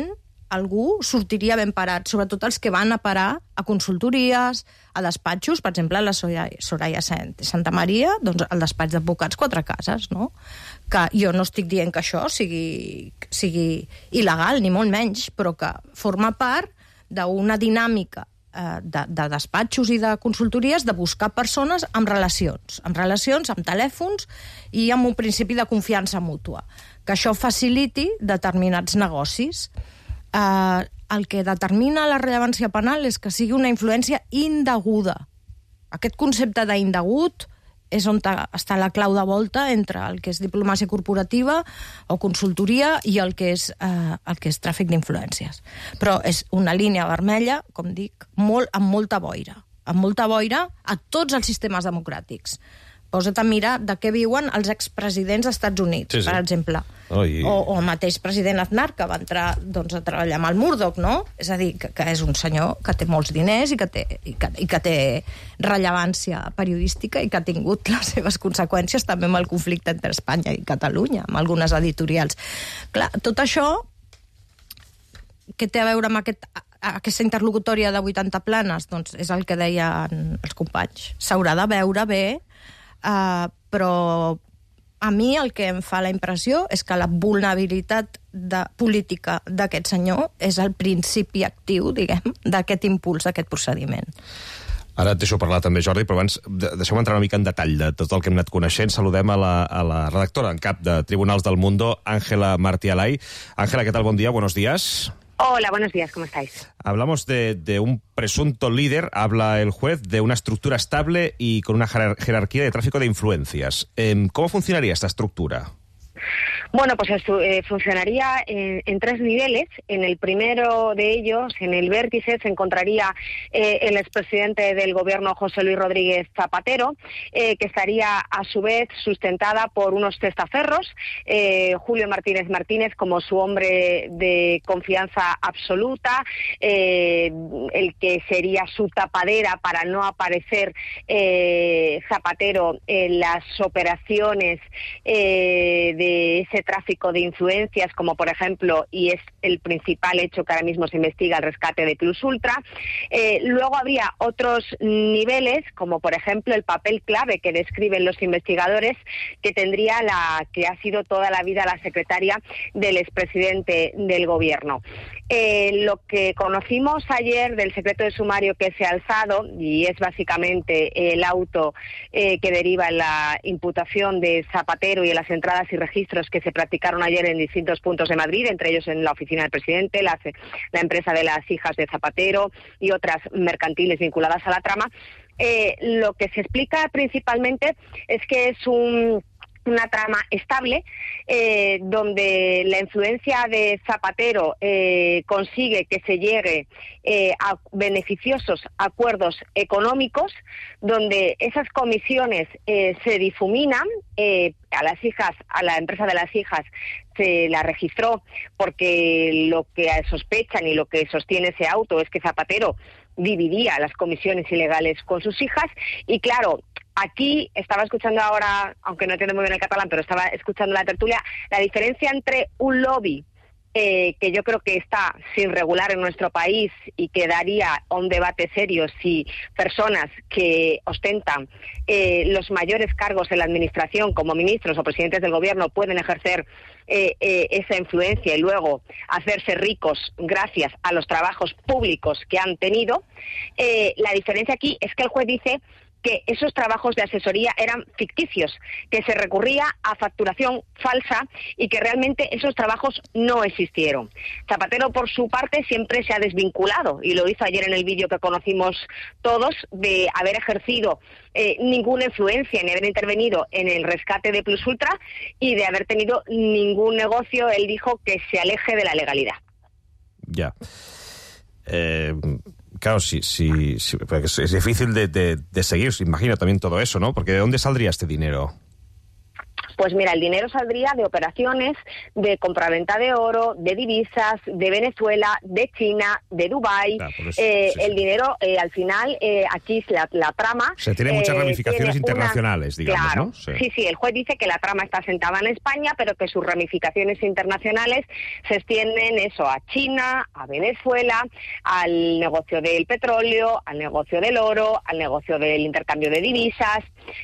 algú sortiria ben parat, sobretot els que van a parar a consultories, a despatxos, per exemple, la Soraya Santa Maria, doncs el despatx d'advocats Quatre Cases, no? Que jo no estic dient que això sigui, sigui il·legal, ni molt menys, però que forma part d'una dinàmica eh, de, de despatxos i de consultories de buscar persones amb relacions, amb relacions, amb telèfons i amb un principi de confiança mútua. Que això faciliti determinats negocis. Eh, el que determina la rellevància penal és que sigui una influència indeguda. Aquest concepte d'indegut és on està la clau de volta entre el que és diplomàcia corporativa o consultoria i el que és, eh, el que és tràfic d'influències. Però és una línia vermella, com dic, molt, amb molta boira. Amb molta boira a tots els sistemes democràtics. Posa't a mirar de què viuen els expresidents dels Estats Units, sí, sí. per exemple. Oh, i... o, o el mateix president Aznar, que va entrar doncs, a treballar amb el Murdoch, no? És a dir, que, que és un senyor que té molts diners i que té, i que, i que té rellevància periodística i que ha tingut les seves conseqüències també amb el conflicte entre Espanya i Catalunya, amb algunes editorials. Clar, tot això, què té a veure amb aquest, aquesta interlocutòria de vuitanta planes? Doncs és el que deien els companys. S'haurà de veure bé. Uh, però a mi el que em fa la impressió és que la vulnerabilitat de política d'aquest senyor és el principi actiu, diguem, d'aquest impuls, d'aquest procediment.
Ara et deixo parlar també, Jordi, però abans deixeu-me entrar una mica en detall de tot el que hem anat coneixent. Saludem a la, a la redactora en cap de Tribunals del Mundo, Ángela Martí-Alay. Ángela, ¿qué tal? Buen día, buenos días.
Hola, buenos días, ¿cómo estáis?
Hablamos de, de un presunto líder, habla el juez, de una estructura estable y con una jerarquía de tráfico de influencias. ¿Cómo funcionaría esta estructura?
Bueno, pues esto, eh, funcionaría en, en tres niveles. En el primero de ellos, en el vértice, se encontraría eh, el expresidente del gobierno, José Luis Rodríguez Zapatero, eh, que estaría a su vez sustentada por unos testaferros, eh, Julio Martínez Martínez como su hombre de confianza absoluta, eh, el que sería su tapadera para no aparecer eh, Zapatero en las operaciones eh, de ese tráfico de influencias, como por ejemplo, y es el principal hecho que ahora mismo se investiga, el rescate de Plus Ultra. Eh, luego habría otros niveles, como por ejemplo el papel clave que describen los investigadores, que tendría la que ha sido toda la vida la secretaria del expresidente del gobierno. Eh, lo que conocimos ayer del secreto de sumario que se ha alzado, y es básicamente el auto eh, que deriva en la imputación de Zapatero y en las entradas y registros que se practicaron ayer en distintos puntos de Madrid, entre ellos en la oficina del presidente, la, la empresa de las hijas de Zapatero y otras mercantiles vinculadas a la trama, eh, lo que se explica principalmente es que es un... una trama estable, eh, donde la influencia de Zapatero eh, consigue que se llegue eh, a beneficiosos acuerdos económicos, donde esas comisiones eh, se difuminan, eh, a las hijas, a la empresa de las hijas se la registró porque lo que sospechan y lo que sostiene ese auto es que Zapatero dividía las comisiones ilegales con sus hijas y claro, aquí estaba escuchando ahora, aunque no entiendo muy bien el catalán, pero estaba escuchando la tertulia, la diferencia entre un lobby eh, que yo creo que está sin regular en nuestro país y que daría un debate serio si personas que ostentan eh, los mayores cargos en la administración como ministros o presidentes del gobierno pueden ejercer eh, eh, esa influencia y luego hacerse ricos gracias a los trabajos públicos que han tenido. Eh, la diferencia aquí es que el juez dice que esos trabajos de asesoría eran ficticios, que se recurría a facturación falsa y que realmente esos trabajos no existieron. Zapatero, por su parte, siempre se ha desvinculado, y lo hizo ayer en el vídeo que conocimos todos, de haber ejercido eh, ninguna influencia ni haber intervenido en el rescate de Plus Ultra y de haber tenido ningún negocio, él dijo, que se aleje de la legalidad.
Ya. Eh... Claro, sí, sí, sí, es, es difícil de, de, de seguir, imagino también todo eso, ¿no? Porque ¿de dónde saldría este dinero?
Pues mira, el dinero saldría de operaciones de compraventa de oro, de divisas, de Venezuela, de China, de Dubái.
Ah, pues,
eh,
sí, sí.
El dinero, eh, al final, eh, aquí la, la trama...
O sea, tiene muchas
eh,
ramificaciones
tiene
internacionales,
una...
digamos,
claro,
¿no? Sí.
sí, sí, el juez dice que la trama está sentada en España, pero que sus ramificaciones internacionales se extienden eso a China, a Venezuela, al negocio del petróleo, al negocio del oro, al negocio del intercambio de divisas.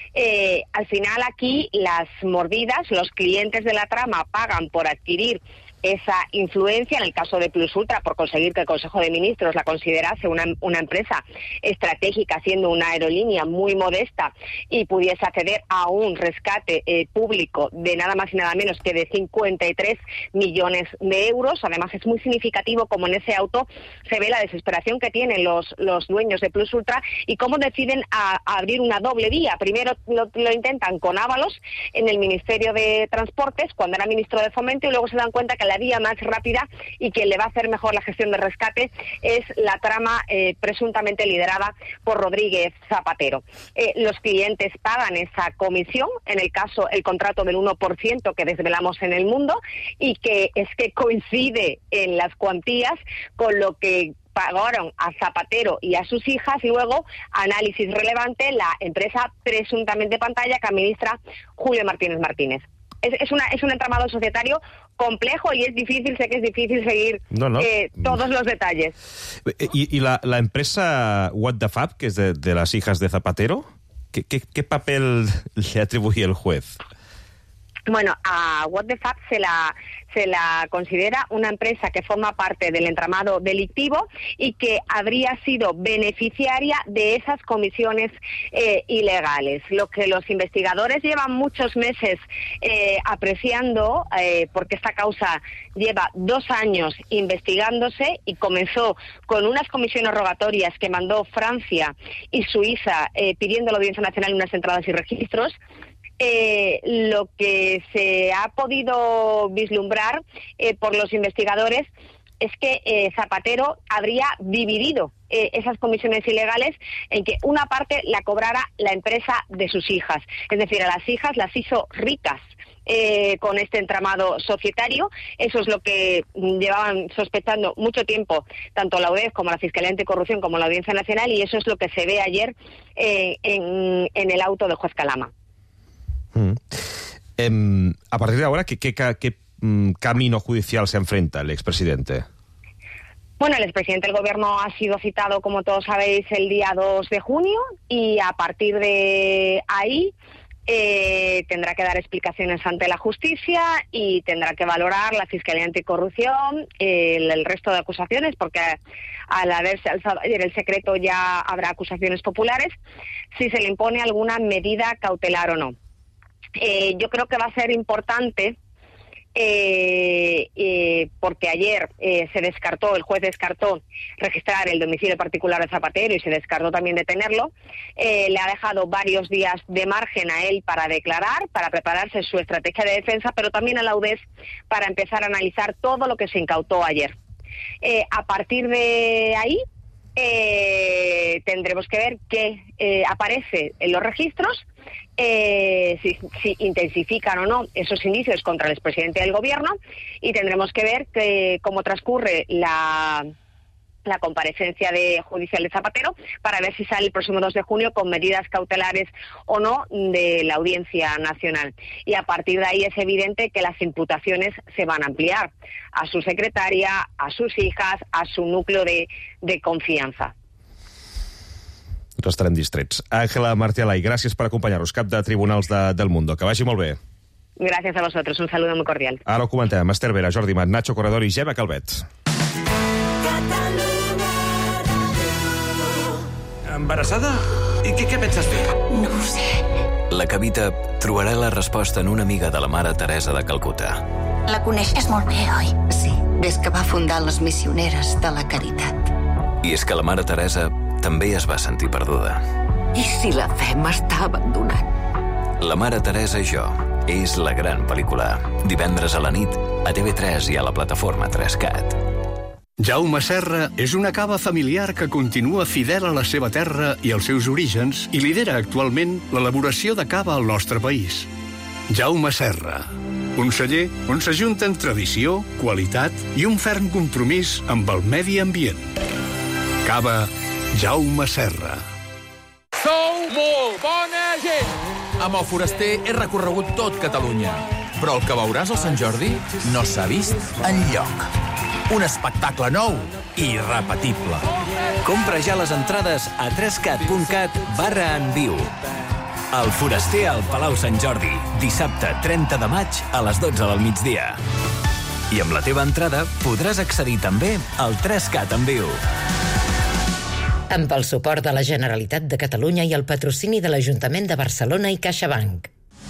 Eh, al final aquí las mordidas, los clientes de la trama pagan por adquirir esa influencia, en el caso de Plus Ultra, por conseguir que el Consejo de Ministros la considerase una, una empresa estratégica, siendo una aerolínea muy modesta, y pudiese acceder a un rescate eh, público de nada más y nada menos que de cincuenta y tres millones de euros. Además, es muy significativo como en ese auto se ve la desesperación que tienen los, los dueños de Plus Ultra y cómo deciden a, a abrir una doble vía. Primero lo, lo intentan con Ábalos en el Ministerio de Transportes, cuando era ministro de Fomento, y luego se dan cuenta que la vía más rápida y que le va a hacer mejor la gestión de rescate es la trama eh, presuntamente liderada por Rodríguez Zapatero. Eh, los clientes pagan esa comisión, en el caso el contrato del uno por ciento que desvelamos en El Mundo, y que es que coincide en las cuantías con lo que pagaron a Zapatero y a sus hijas. Y luego, análisis relevante, la empresa presuntamente pantalla que administra Julio Martínez Martínez. Es, es, una, es un entramado societario complejo y es difícil, sé que es difícil seguir
no, no.
Eh, todos los detalles.
¿Y, y la, la empresa What the Fab, que es de, de las hijas de Zapatero, ¿qué, qué, qué papel le atribuye el juez?
Bueno, a What the Fab se la, se la considera una empresa que forma parte del entramado delictivo y que habría sido beneficiaria de esas comisiones eh, ilegales. Lo que los investigadores llevan muchos meses eh, apreciando, eh, porque esta causa lleva dos años investigándose y comenzó con unas comisiones rogatorias que mandó Francia y Suiza eh, pidiendo a la Audiencia Nacional unas entradas y registros. Eh, lo que se ha podido vislumbrar eh, por los investigadores es que eh, Zapatero habría dividido eh, esas comisiones ilegales en que una parte la cobrara la empresa de sus hijas. Es decir, a las hijas las hizo ricas eh, con este entramado societario. Eso es lo que llevaban sospechando mucho tiempo tanto la U D E F como la Fiscalía Anticorrupción como la Audiencia Nacional, y eso es lo que se ve ayer eh, en, en el auto de juez Calama.
Mm. Eh, a partir de ahora, ¿qué, qué, qué mm, camino judicial se enfrenta el expresidente?
Bueno, el expresidente del Gobierno ha sido citado, como todos sabéis, el día dos de junio, y a partir de ahí eh, tendrá que dar explicaciones ante la justicia y tendrá que valorar la Fiscalía Anticorrupción eh, el, el resto de acusaciones, porque al haberse alzado ayer el secreto ya habrá acusaciones populares, si se le impone alguna medida cautelar o no. Eh, yo creo que va a ser importante eh, eh, porque ayer eh, se descartó, el juez descartó registrar el domicilio particular de Zapatero y se descartó también detenerlo. Eh, le ha dejado varios días de margen a él para declarar, para prepararse su estrategia de defensa, pero también a la U D E F para empezar a analizar todo lo que se incautó ayer. Eh, a partir de ahí eh, tendremos que ver qué eh, aparece en los registros, Eh, si, si intensifican o no esos indicios contra el expresidente del Gobierno, y tendremos que ver que, cómo transcurre la, la comparecencia de judicial de Zapatero para ver si sale el próximo dos de junio con medidas cautelares o no de la Audiencia Nacional. Y a partir de ahí es evidente que las imputaciones se van a ampliar a su secretaria, a sus hijas, a su núcleo de, de confianza.
Tots estarem distrets. Àngela Martialay, gràcies per acompanyar-nos, cap de Tribunals de, del Mundo. Que vagi molt bé.
Gracias a vosotros, un saludo muy cordial.
Ara ho comentem. Esther Vera, Jordi Mat, Nacho Corredor i Gemma Calvet.
Embarassada? I què, què penses fer?
No ho sé.
La Cavita trobarà la resposta en una amiga de la Mare Teresa de Calcuta.
La coneixes molt bé, oi? Sí, des que va fundar les Missioneres de la Caritat.
I és que la Mare Teresa també es va sentir perduda.
I si la fe m'està abandonant?
La Mare Teresa i jo és la gran pel·lícula. Divendres a la nit, a T V tres i a la plataforma tres cat.
Jaume Serra és una cava familiar que continua fidel a la seva terra i als seus orígens i lidera actualment l'elaboració de cava al nostre país. Jaume Serra. Un celler on s'ajunten tradició, qualitat i un ferm compromís amb el medi ambient. Cava Jaume Serra.
Sou molt bona gent! Amb el Foraster he recorregut tot Catalunya, però el que veuràs al Sant Jordi no s'ha vist enlloc. Un espectacle nou i irrepetible.
Compra ja les entrades a trescat punt cat barra en viu. El Foraster al Palau Sant Jordi, dissabte trenta de maig a les dotze del migdia. I amb la teva entrada podràs accedir també al trescat en viu.
Amb el suport de la Generalitat de Catalunya i el patrocini de l'Ajuntament de Barcelona i CaixaBank.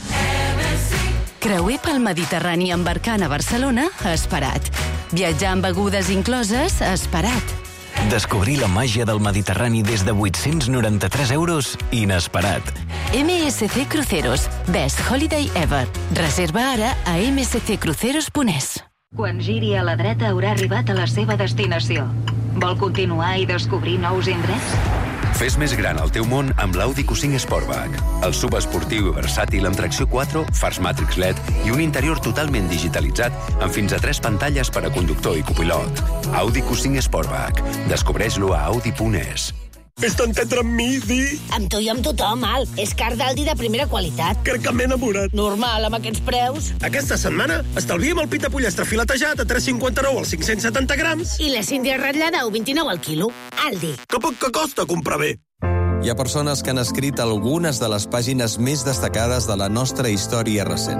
Creuer pel Mediterrani embarcant a Barcelona, esperat. Viatjar amb begudes incloses, esperat.
Descobrir la màgia del Mediterrani des de vuit-cents noranta-tres euros, inesperat.
M S C Cruceros, Best Holiday Ever. Reserva ara a m s c cruceros punt e s.
Quan giri a la dreta haurà arribat a la seva destinació. Vol continuar i descobrir nous indrets?
Fes més gran el teu món amb l'Audi Q cinc Sportback. El subesportiu i versàtil amb tracció quatre, fars Matrix L E D i un interior totalment digitalitzat amb fins a tres pantalles per a conductor i copilot. Audi Q cinc Sportback. Descobreix-lo a audi punt e s.
Vés tan tendre amb mi, Di?
Amb tu i amb tothom, Al. És car d'Aldi de primera qualitat.
Crec que m'he enamorat.
Normal, amb aquests preus.
Aquesta setmana estalviem el pita pollastre filetejat a tres coma cinquanta-nou als cinc-cents setanta grams.
I la síndria ratllada a un coma vint-i-nou al quilo. Aldi.
Que poc que costa comprar bé.
Hi ha persones que han escrit algunes de les pàgines més destacades de la nostra història recent.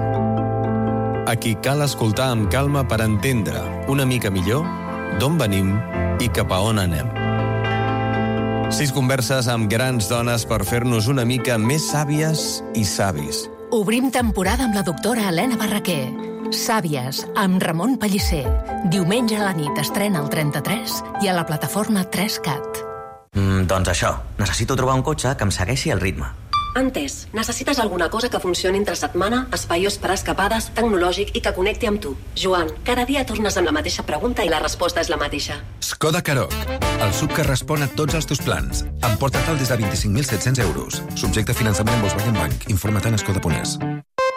A qui cal escoltar amb calma per entendre una mica millor d'on venim i cap a on anem. Sis converses amb grans dones per fer-nos una mica més sàvies i savis.
Obrim temporada amb la doctora Helena Barraquer. Sàvies, amb Ramon Pellicer. Diumenge a la nit estrena al trenta-tres i a la plataforma tres cat.
Mm, doncs això, necessito trobar un cotxe que em segueixi el ritme.
Entès. Necessites alguna cosa que funcioni entre setmana, espaiós per escapades, tecnològic i que connecti amb tu. Joan, cada dia tornes amb la mateixa pregunta i la resposta és la mateixa.
Skoda Karoq, el sub que respon a tots els teus plans. Emporta-te'l des de vint-i-cinc mil set-cents euros. Subjecte a finançament en Volkswagen Bank. Informa't en skoda punt e s.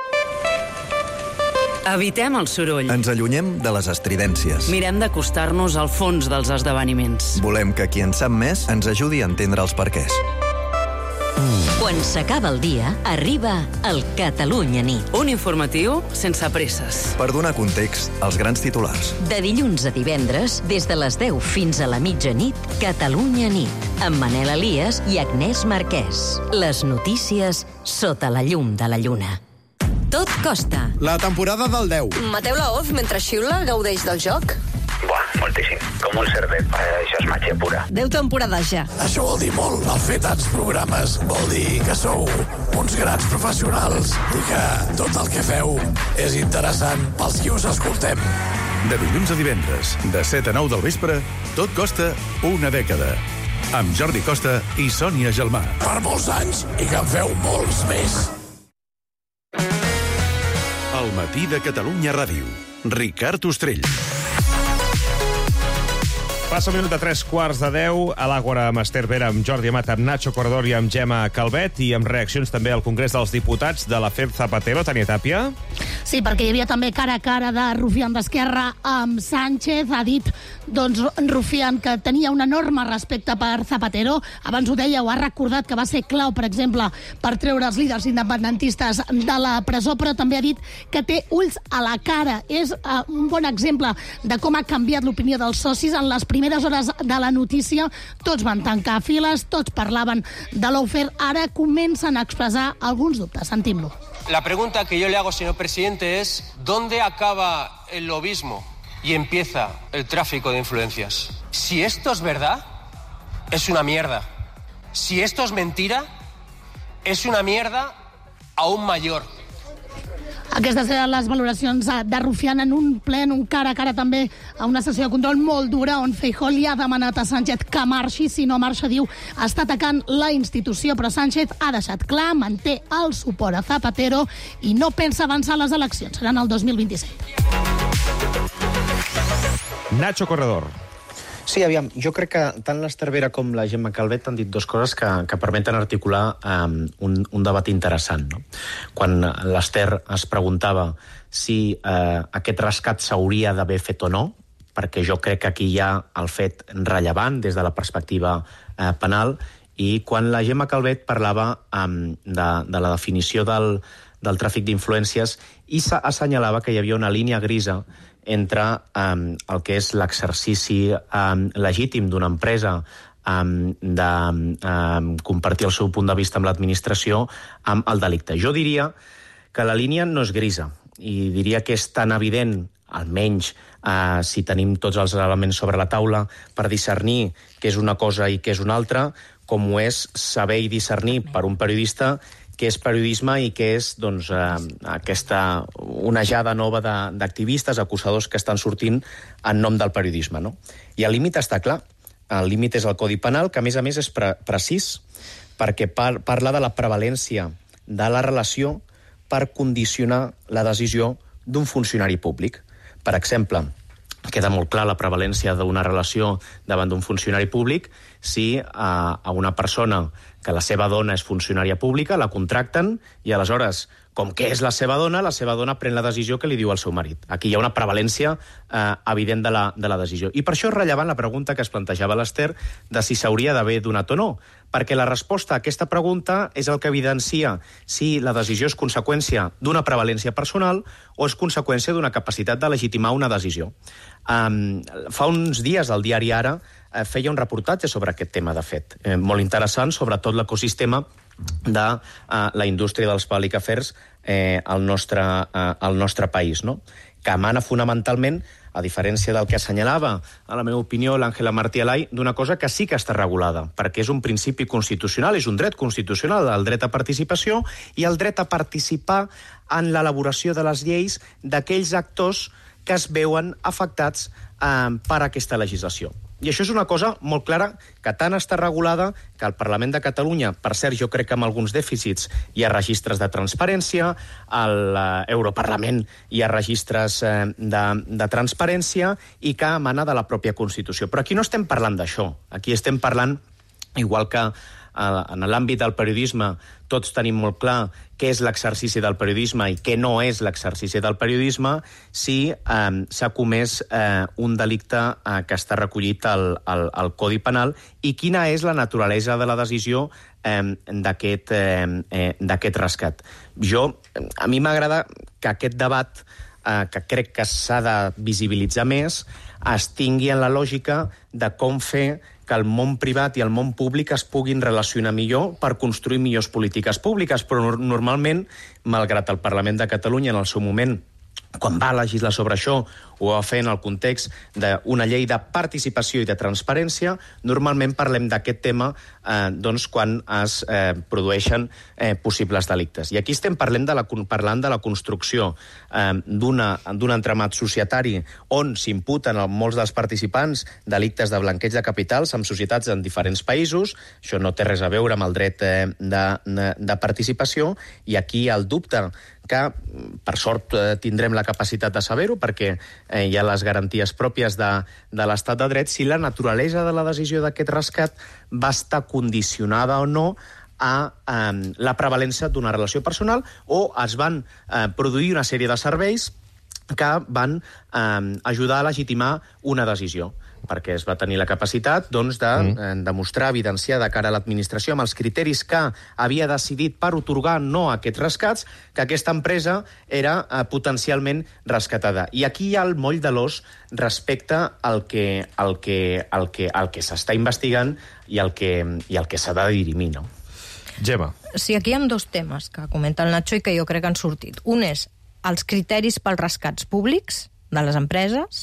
Evitem el soroll.
Ens allunyem de les estridències.
Mirem d'acostar-nos al fons dels esdeveniments.
Volem que qui en sap més ens ajudi a entendre els perquès.
Quan s'acaba el dia, arriba el Catalunya Nit.
Un informatiu sense presses.
Per donar context als grans titulars.
De dilluns a divendres, des de les deu fins a la mitjanit, Catalunya Nit, amb Manel Elias i Agnès Marquès. Les notícies sota la llum de la lluna. Tot costa.
La temporada del deu.
Mateu Laoz, mentre xiula, gaudeix del joc?
Buah, moltíssim. Com un cervet. Això és màgia pura.
Deu temporades ja.
Això vol dir molt. El fer tants programes vol dir que sou uns grans professionals i que tot el que feu és interessant pels qui us escoltem.
De dilluns a divendres, de set a nou del vespre, tot costa una dècada. Amb Jordi Costa i Sònia Gelmà.
Per molts anys i que en feu molts més.
El matí de Catalunya Ràdio. Ricard Ostrell.
Passa un minut de tres quarts de deu a l'Àgora amb Esther Vera, amb Jordi Amat, amb Nacho Corredor i amb Gemma Calvet, i amb reaccions també al Congrés dels Diputats de l'afer Zapatero. Tania Tàpia?
Sí, perquè hi havia també cara a cara de Rufián d'Esquerra amb Sánchez. Ha dit, doncs, Rufián que tenia un enorme respecte per Zapatero. Abans ho deia, ho ha recordat, que va ser clau, per exemple, per treure els líders independentistes de la presó, però també ha dit que té ulls a la cara. És uh, un bon exemple de com ha canviat l'opinió dels socis. En les primeres hores de la notícia tots van tancar files, tots parlaven de l'Ofer. Ara comencen a expressar alguns dubtes. Sentim-lo.
La pregunta que yo le hago, señor presidente, es ¿dónde acaba el lobismo y empieza el tráfico de influencias? Si esto es verdad, es una mierda. Si esto es mentira, es una mierda aún mayor.
Aquestes eren les valoracions de Rufián en un ple, en un cara a cara també, a una sessió de control molt dura, on Feijóo li ha demanat a Sánchez que marxi. Si no marxa, diu, està atacant la institució, però Sánchez ha deixat clar, manté el suport a Zapatero i no pensa avançar les eleccions. Seran el dos mil vint-i-set.
Nacho Corredor.
Sí, aviam, jo crec que tant l'Ester Vera com la Gemma Calvet han dit dues coses que, que permeten articular um, un, un debat interessant. No? Quan l'Ester es preguntava si uh, aquest rescat s'hauria d'haver fet o no, perquè jo crec que aquí hi ha el fet rellevant des de la perspectiva uh, penal, i quan la Gemma Calvet parlava um, de, de la definició del, del tràfic d'influències i assenyalava que hi havia una línia grisa entre um, el que és l'exercici um, legítim d'una empresa um, de um, compartir el seu punt de vista amb l'administració amb el delicte. Jo diria que la línia no és grisa i diria que és tan evident, almenys uh, si tenim tots els elements sobre la taula, per discernir què és una cosa i què és una altra, com ho és saber i discernir per un periodista què és periodisme i què és doncs, eh, aquesta onejada nova d'activistes, acusadors que estan sortint en nom del periodisme. No? I el límit està clar. El límit és el Codi Penal, que a més a més és pre precís, perquè par parla de la prevalència de la relació per condicionar la decisió d'un funcionari públic. Per exemple, queda molt clar la prevalència d'una relació davant d'un funcionari públic si a, a una persona que la seva dona és funcionària pública, la contracten i aleshores, com que és la seva dona, la seva dona pren la decisió que li diu al seu marit. Aquí hi ha una prevalència eh, evident de la, de la decisió. I per això és rellevant la pregunta que es plantejava l'Ester de si s'hauria d'haver donat o no, perquè la resposta a aquesta pregunta és el que evidencia si la decisió és conseqüència d'una prevalència personal o és conseqüència d'una capacitat de legitimar una decisió. Um, fa uns dies, el diari Ara eh, feia un reportatge sobre aquest tema, de fet, eh, molt interessant, sobre tot l'ecosistema de uh, la indústria dels public affairs eh, al, nostre, uh, al nostre país, no? Que emana fonamentalment, a diferència del que assenyalava, a la meva opinió, l'Àngela Martí Alay, d'una cosa que sí que està regulada, perquè és un principi constitucional, és un dret constitucional, el dret a participació i el dret a participar en l'elaboració de les lleis d'aquells actors que es veuen afectats eh, per aquesta legislació. I això és una cosa molt clara, que tant està regulada que al Parlament de Catalunya, per cert, jo crec que amb alguns dèficits hi ha registres de transparència, a l'Europarlament hi ha registres eh, de, de transparència i que emana de la pròpia Constitució. Però aquí no estem parlant d'això. Aquí estem parlant, igual que en l'àmbit del periodisme tots tenim molt clar què és l'exercici del periodisme i què no és l'exercici del periodisme, si eh, s'ha comès eh, un delicte eh, que està recollit al, al, al Codi Penal i quina és la naturalesa de la decisió eh, d'aquest eh, eh, d'aquest rescat. Jo, a mi m'agrada que aquest debat, eh, que crec que s'ha de visibilitzar més, es tingui en la lògica de com fer que el món privat i el món públic es puguin relacionar millor per construir millors polítiques públiques, però normalment, malgrat el Parlament de Catalunya en el seu moment, quan va legislar sobre això, ho va fer en el context d'una llei de participació i de transparència, normalment parlem d'aquest tema eh, doncs, quan es eh, produeixen eh, possibles delictes. I aquí estem parlant de la, parlant de la construcció eh, d'un entramat societari on s'imputen a molts dels participants delictes de blanqueig de capitals en societats en diferents països. Això no té res a veure amb el dret eh, de, de, de participació, i aquí el dubte que, per sort, tindrem la capacitat de saber-ho, perquè eh, hi ha les garanties pròpies de, de l'estat de dret, si la naturalesa de la decisió d'aquest rescat va estar condicionada o no a eh, la prevalència d'una relació personal, o es van eh, produir una sèrie de serveis que van eh, ajudar a legitimar una decisió, perquè es va tenir la capacitat doncs, de mm. eh, demostrar, evidenciar de cara a l'administració amb els criteris que havia decidit per otorgar no a aquests rescats, que aquesta empresa era eh, potencialment rescatada. I aquí hi ha el moll de l'os respecte al que, al que, al que, al que s'està investigant i el que, i el que s'ha de dirimir, no?
Gemma.
Sí, aquí hi ha dos temes que comenta el Nacho i que jo crec que han sortit. Un és els criteris pels rescats públics de les empreses,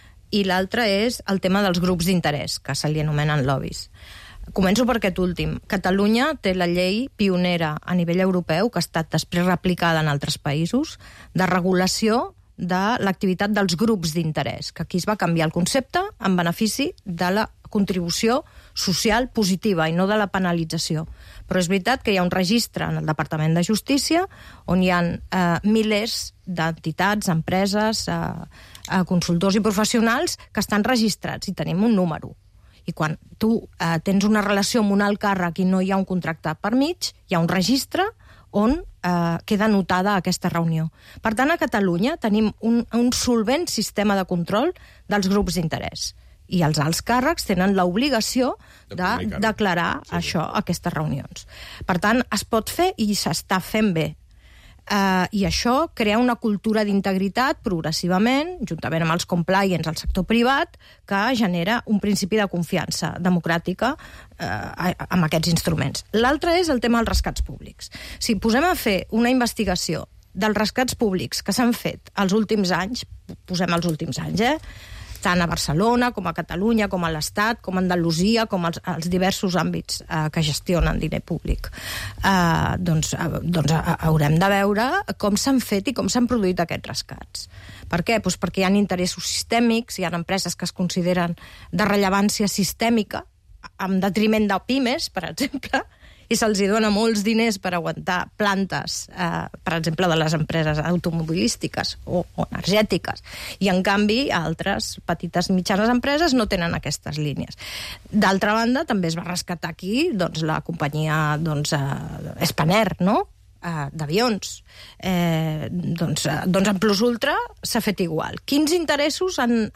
i l'altre és el tema dels grups d'interès, que se li anomenen lobbies. Començo per aquest últim. Catalunya té la llei pionera a nivell europeu, que ha estat després replicada en altres països, de regulació de l'activitat dels grups d'interès, que aquí es va canviar el concepte en benefici de la contribució social positiva i no de la penalització. Però és veritat que hi ha un registre en el Departament de Justícia on hi ha eh, milers d'entitats, empreses, eh, eh, consultors i professionals que estan registrats i tenim un número. I quan tu eh, tens una relació amb un alt càrrec i no hi ha un contracte per mig, hi ha un registre on eh, queda anotada aquesta reunió. Per tant, a Catalunya tenim un, un solvent sistema de control dels grups d'interès. I els alts càrrecs tenen l'obligació de, de declarar sí, això, sí. aquestes reunions. Per tant, es pot fer i s'està fent bé. Uh, I això crea una cultura d'integritat progressivament, juntament amb els compliance al sector privat, que genera un principi de confiança democràtica uh, amb aquests instruments. L'altre és el tema dels rescats públics. Si posem a fer una investigació dels rescats públics que s'han fet els últims anys, posem els últims anys, eh? tant a Barcelona, com a Catalunya, com a l'Estat, com a Andalusia, com als, als diversos àmbits eh, que gestionen diner públic. Eh, doncs eh, doncs eh, haurem de veure com s'han fet i com s'han produït aquests rescats. Per què? Pues perquè hi ha interessos sistèmics, hi ha empreses que es consideren de rellevància sistèmica, en detriment de pimes, per exemple, i se'ls dona molts diners per aguantar plantes, eh, per exemple, de les empreses automobilístiques o, o energètiques. I, en canvi, altres petites i mitjanes empreses no tenen aquestes línies. D'altra banda, també es va rescatar aquí doncs, la companyia doncs, eh, Spanair, no?, eh, d'avions. Eh, doncs, eh, doncs en Plus Ultra s'ha fet igual. Quins interessos han,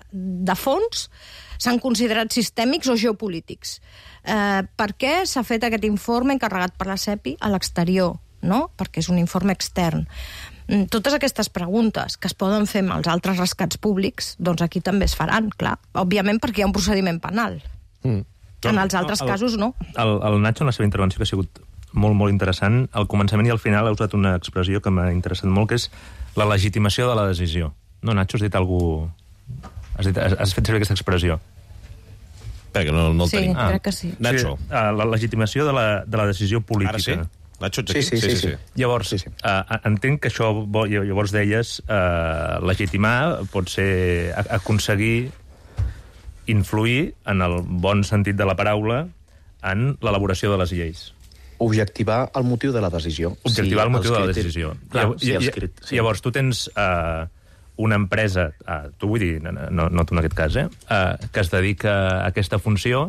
de fons s'han considerat sistèmics o geopolítics? Eh, per què s'ha fet aquest informe encarregat per la CEPI a l'exterior, no? Perquè és un informe extern. Totes aquestes preguntes que es poden fer amb els altres rescats públics, doncs aquí també es faran, clar. Òbviament perquè hi ha un procediment penal. Mm. En els altres el, casos, no.
El, el Nacho, en la seva intervenció, que ha sigut molt, molt interessant, al començament i al final ha usat una expressió que m'ha interessat molt, que és la legitimació de la decisió. No, Nacho, has dit alguna cosa... Has, dit, has, has fet servir aquesta expressió.
Perquè no, no el
sí,
tenim.
Sí, crec que sí.
Nacho. Sí, la legitimació de la, de la decisió política.
Ara sí? Nacho, ets aquí?
Sí, sí, sí. sí, sí. Llavors, sí, sí. Uh, entenc que això, llavors deies, uh, legitimar pot ser aconseguir influir, en el bon sentit de la paraula, en l'elaboració de les lleis.
Objectivar el motiu de la decisió.
Objectivar sí, el motiu de la decisió. Clar, sí, crit, sí. Llavors, tu tens... Uh, una empresa, ah, tu vull dir, no, no, no tu en aquest cas, eh, uh, que es dedica a aquesta funció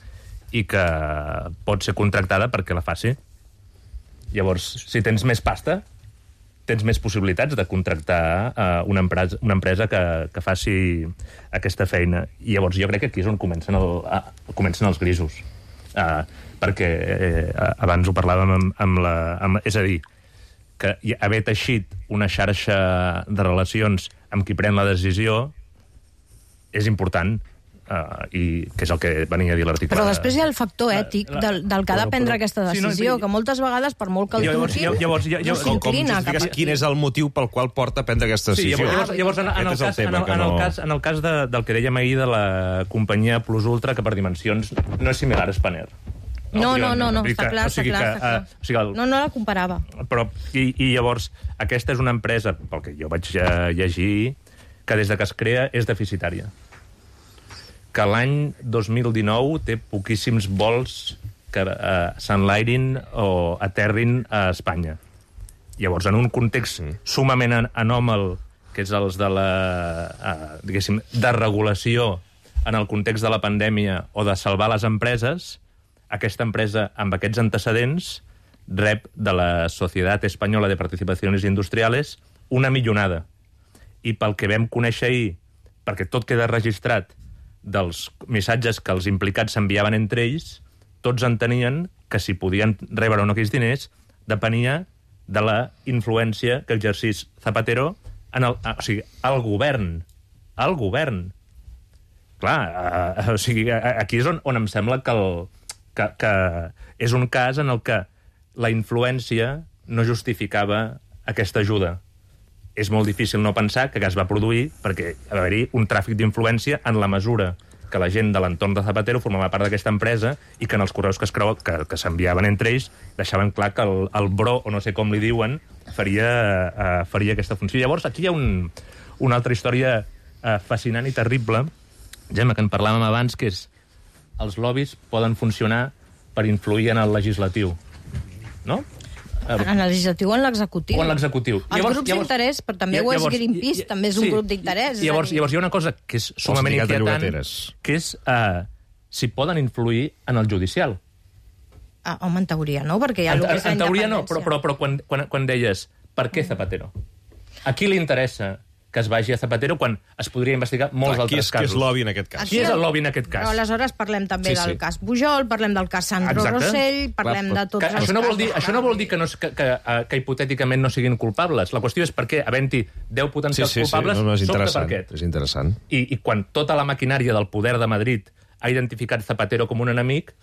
i que pot ser contractada perquè la faci. Llavors, si tens més pasta, tens més possibilitats de contractar uh, una empresa, una empresa que, que faci aquesta feina. I llavors jo crec que aquí és on comencen, el, uh, comencen els grisos. Uh, perquè eh, abans ho parlàvem amb, amb la... Amb, és a dir, que haver teixit una xarxa de relacions amb qui pren la decisió és important, uh, i que és el que venia a dir l'article.
Però després hi ha el factor ètic la, la, del, del que ha de prendre però, aquesta decisió, sí, no, que moltes vegades, per molt que el truqui, no s'inclina.
Com justifiques quin és el motiu pel qual porta a prendre aquesta decisió?
Sí, llavors, llavors en, en, el cas, en, el, en, el cas, en el cas de, del que dèiem ahir de la companyia Plus Ultra, que per dimensions no és similar a Spanair.
No, no, no, no, està clar, està clar, està clar. O sigui, el... No, no la comparava.
Però, i, i llavors, aquesta és una empresa, pel que jo vaig llegir, que des de que es crea és deficitària. Que l'any dos mil dinou té poquíssims vols que eh, s'enlairin o aterrin a Espanya. Llavors, en un context sumament anòmal, que és els de la, eh, diguéssim, desregulació en el context de la pandèmia o de salvar les empreses, aquesta empresa, amb aquests antecedents, rep de la Societat Espanyola de Participaciones Industriales una millonada. I pel que vam conèixer ahir, perquè tot queda registrat dels missatges que els implicats s'enviaven entre ells, tots entenien que si podien rebre o no aquells diners depenia de la influència que exercís Zapatero en el, o sigui, el govern. El govern. Clar, eh, o sigui, aquí és on, on em sembla que el Que, que és un cas en el que la influència no justificava aquesta ajuda. És molt difícil no pensar que es va produir perquè va haver-hi un tràfic d'influència en la mesura que la gent de l'entorn de Zapatero formava part d'aquesta empresa i que en els correus que es creu que, que s'enviaven entre ells deixaven clar que el, el bro, o no sé com li diuen, faria, uh, faria aquesta funció. Llavors, aquí hi ha un, una altra història uh, fascinant i terrible, Gemma, que en parlàvem abans, que és els lobbies poden funcionar per influir en el legislatiu, no?
En el legislatiu o en l'executiu.
O en l'executiu.
Els llavors, grups d'interès, però també ho és Greenpeace, també és un sí, grup d'interès.
Llavors, llavors hi ha una cosa que és sumament inquietant, que és uh, si poden influir en el judicial.
Ah, home, en teoria no, perquè hi ha
en,
el que és la
en teoria no,
independència.
però, però, però quan, quan, quan deies per què Zapatero? A qui li interessa que es vagi a Zapatero quan es podria investigar molts
Clar,
altres
és,
casos?
Qui és lobby en aquest cas?
Qui és el lobby en aquest cas?
Però aleshores parlem també
Sí,
del
sí.
cas Pujol, parlem del cas Sandro
Exacte.
Rossell, parlem
Clar,
de tots
que,
els
això no vol dir,
casos.
això no vol dir que, no, que, que, que hipotèticament no siguin culpables. La qüestió és per què, havent-hi deu potencials
sí, sí,
culpables,
sí. No, no, és
sobta per
interessant,
aquest.
és interessant.
I, I quan tota la maquinària del poder de Madrid ha identificat Zapatero com un enemic,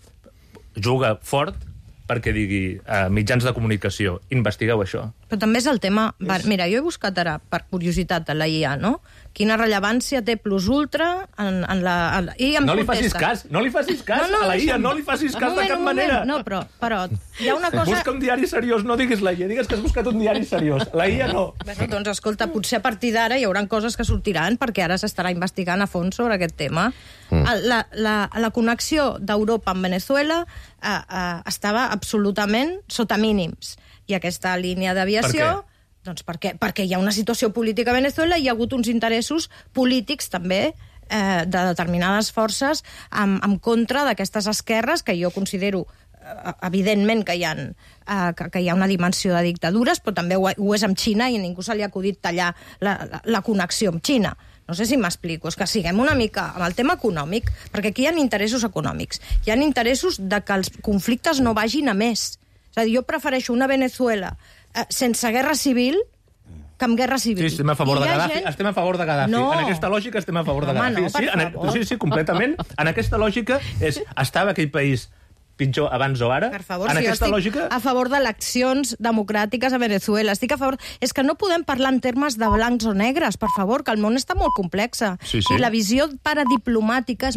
juga fort perquè digui uh, mitjans de comunicació, investigueu això.
Però també és el tema... Va, mira, jo he buscat ara, per curiositat, a la I A, no? Quina rellevància té plus ultra en, en la... En, i em
no li
contesta.
facis cas, no li facis cas
no, no,
a la I A,
deixa'm.
no li facis cas
moment,
de cap manera.
No, però, però hi ha una cosa...
Busca un diari seriós, no diguis la I A, digues que has buscat un diari seriós. La I A no.
Bueno, doncs escolta, potser a partir d'ara hi haurà coses que sortiran, perquè ara s'estarà investigant a fons sobre aquest tema. Mm. La, la, la connexió d'Europa amb Venezuela eh, eh, estava absolutament sota mínims. I aquesta línia d'aviació...
Per què?
Doncs perquè, perquè hi ha una situació política a Venezuela i hi ha hagut uns interessos polítics també eh, de determinades forces en, en contra d'aquestes esquerres que jo considero eh, evidentment que hi, ha, eh, que, que hi ha una dimensió de dictadures, però també ho, ho és amb Xina i a ningú se li ha acudit tallar la, la, la connexió amb Xina. No sé si m'explico, és que siguem una mica amb el tema econòmic, perquè aquí hi ha interessos econòmics, hi ha interessos de que els conflictes no vagin a més. És a dir, jo prefereixo una Venezuela eh, sense guerra civil que amb guerra civil.
Sí, estem a favor
I
de
hi ha
Gaddafi.
gent-
Estem a favor de Gaddafi.
No.
En aquesta lògica estem a favor de
Home,
Gaddafi.
no, per
sí, en,
favor.
sí, sí, completament. En aquesta lògica és estava aquell país pitjor abans o ara.
Per favor,
en
si jo
aquesta
estic
lògica...
a favor d'eleccions democràtiques a Venezuela, estic a favor... És que no podem parlar en termes de blancs o negres, per favor, que el món està molt complex.
Sí, sí.
I la visió paradiplomàtica és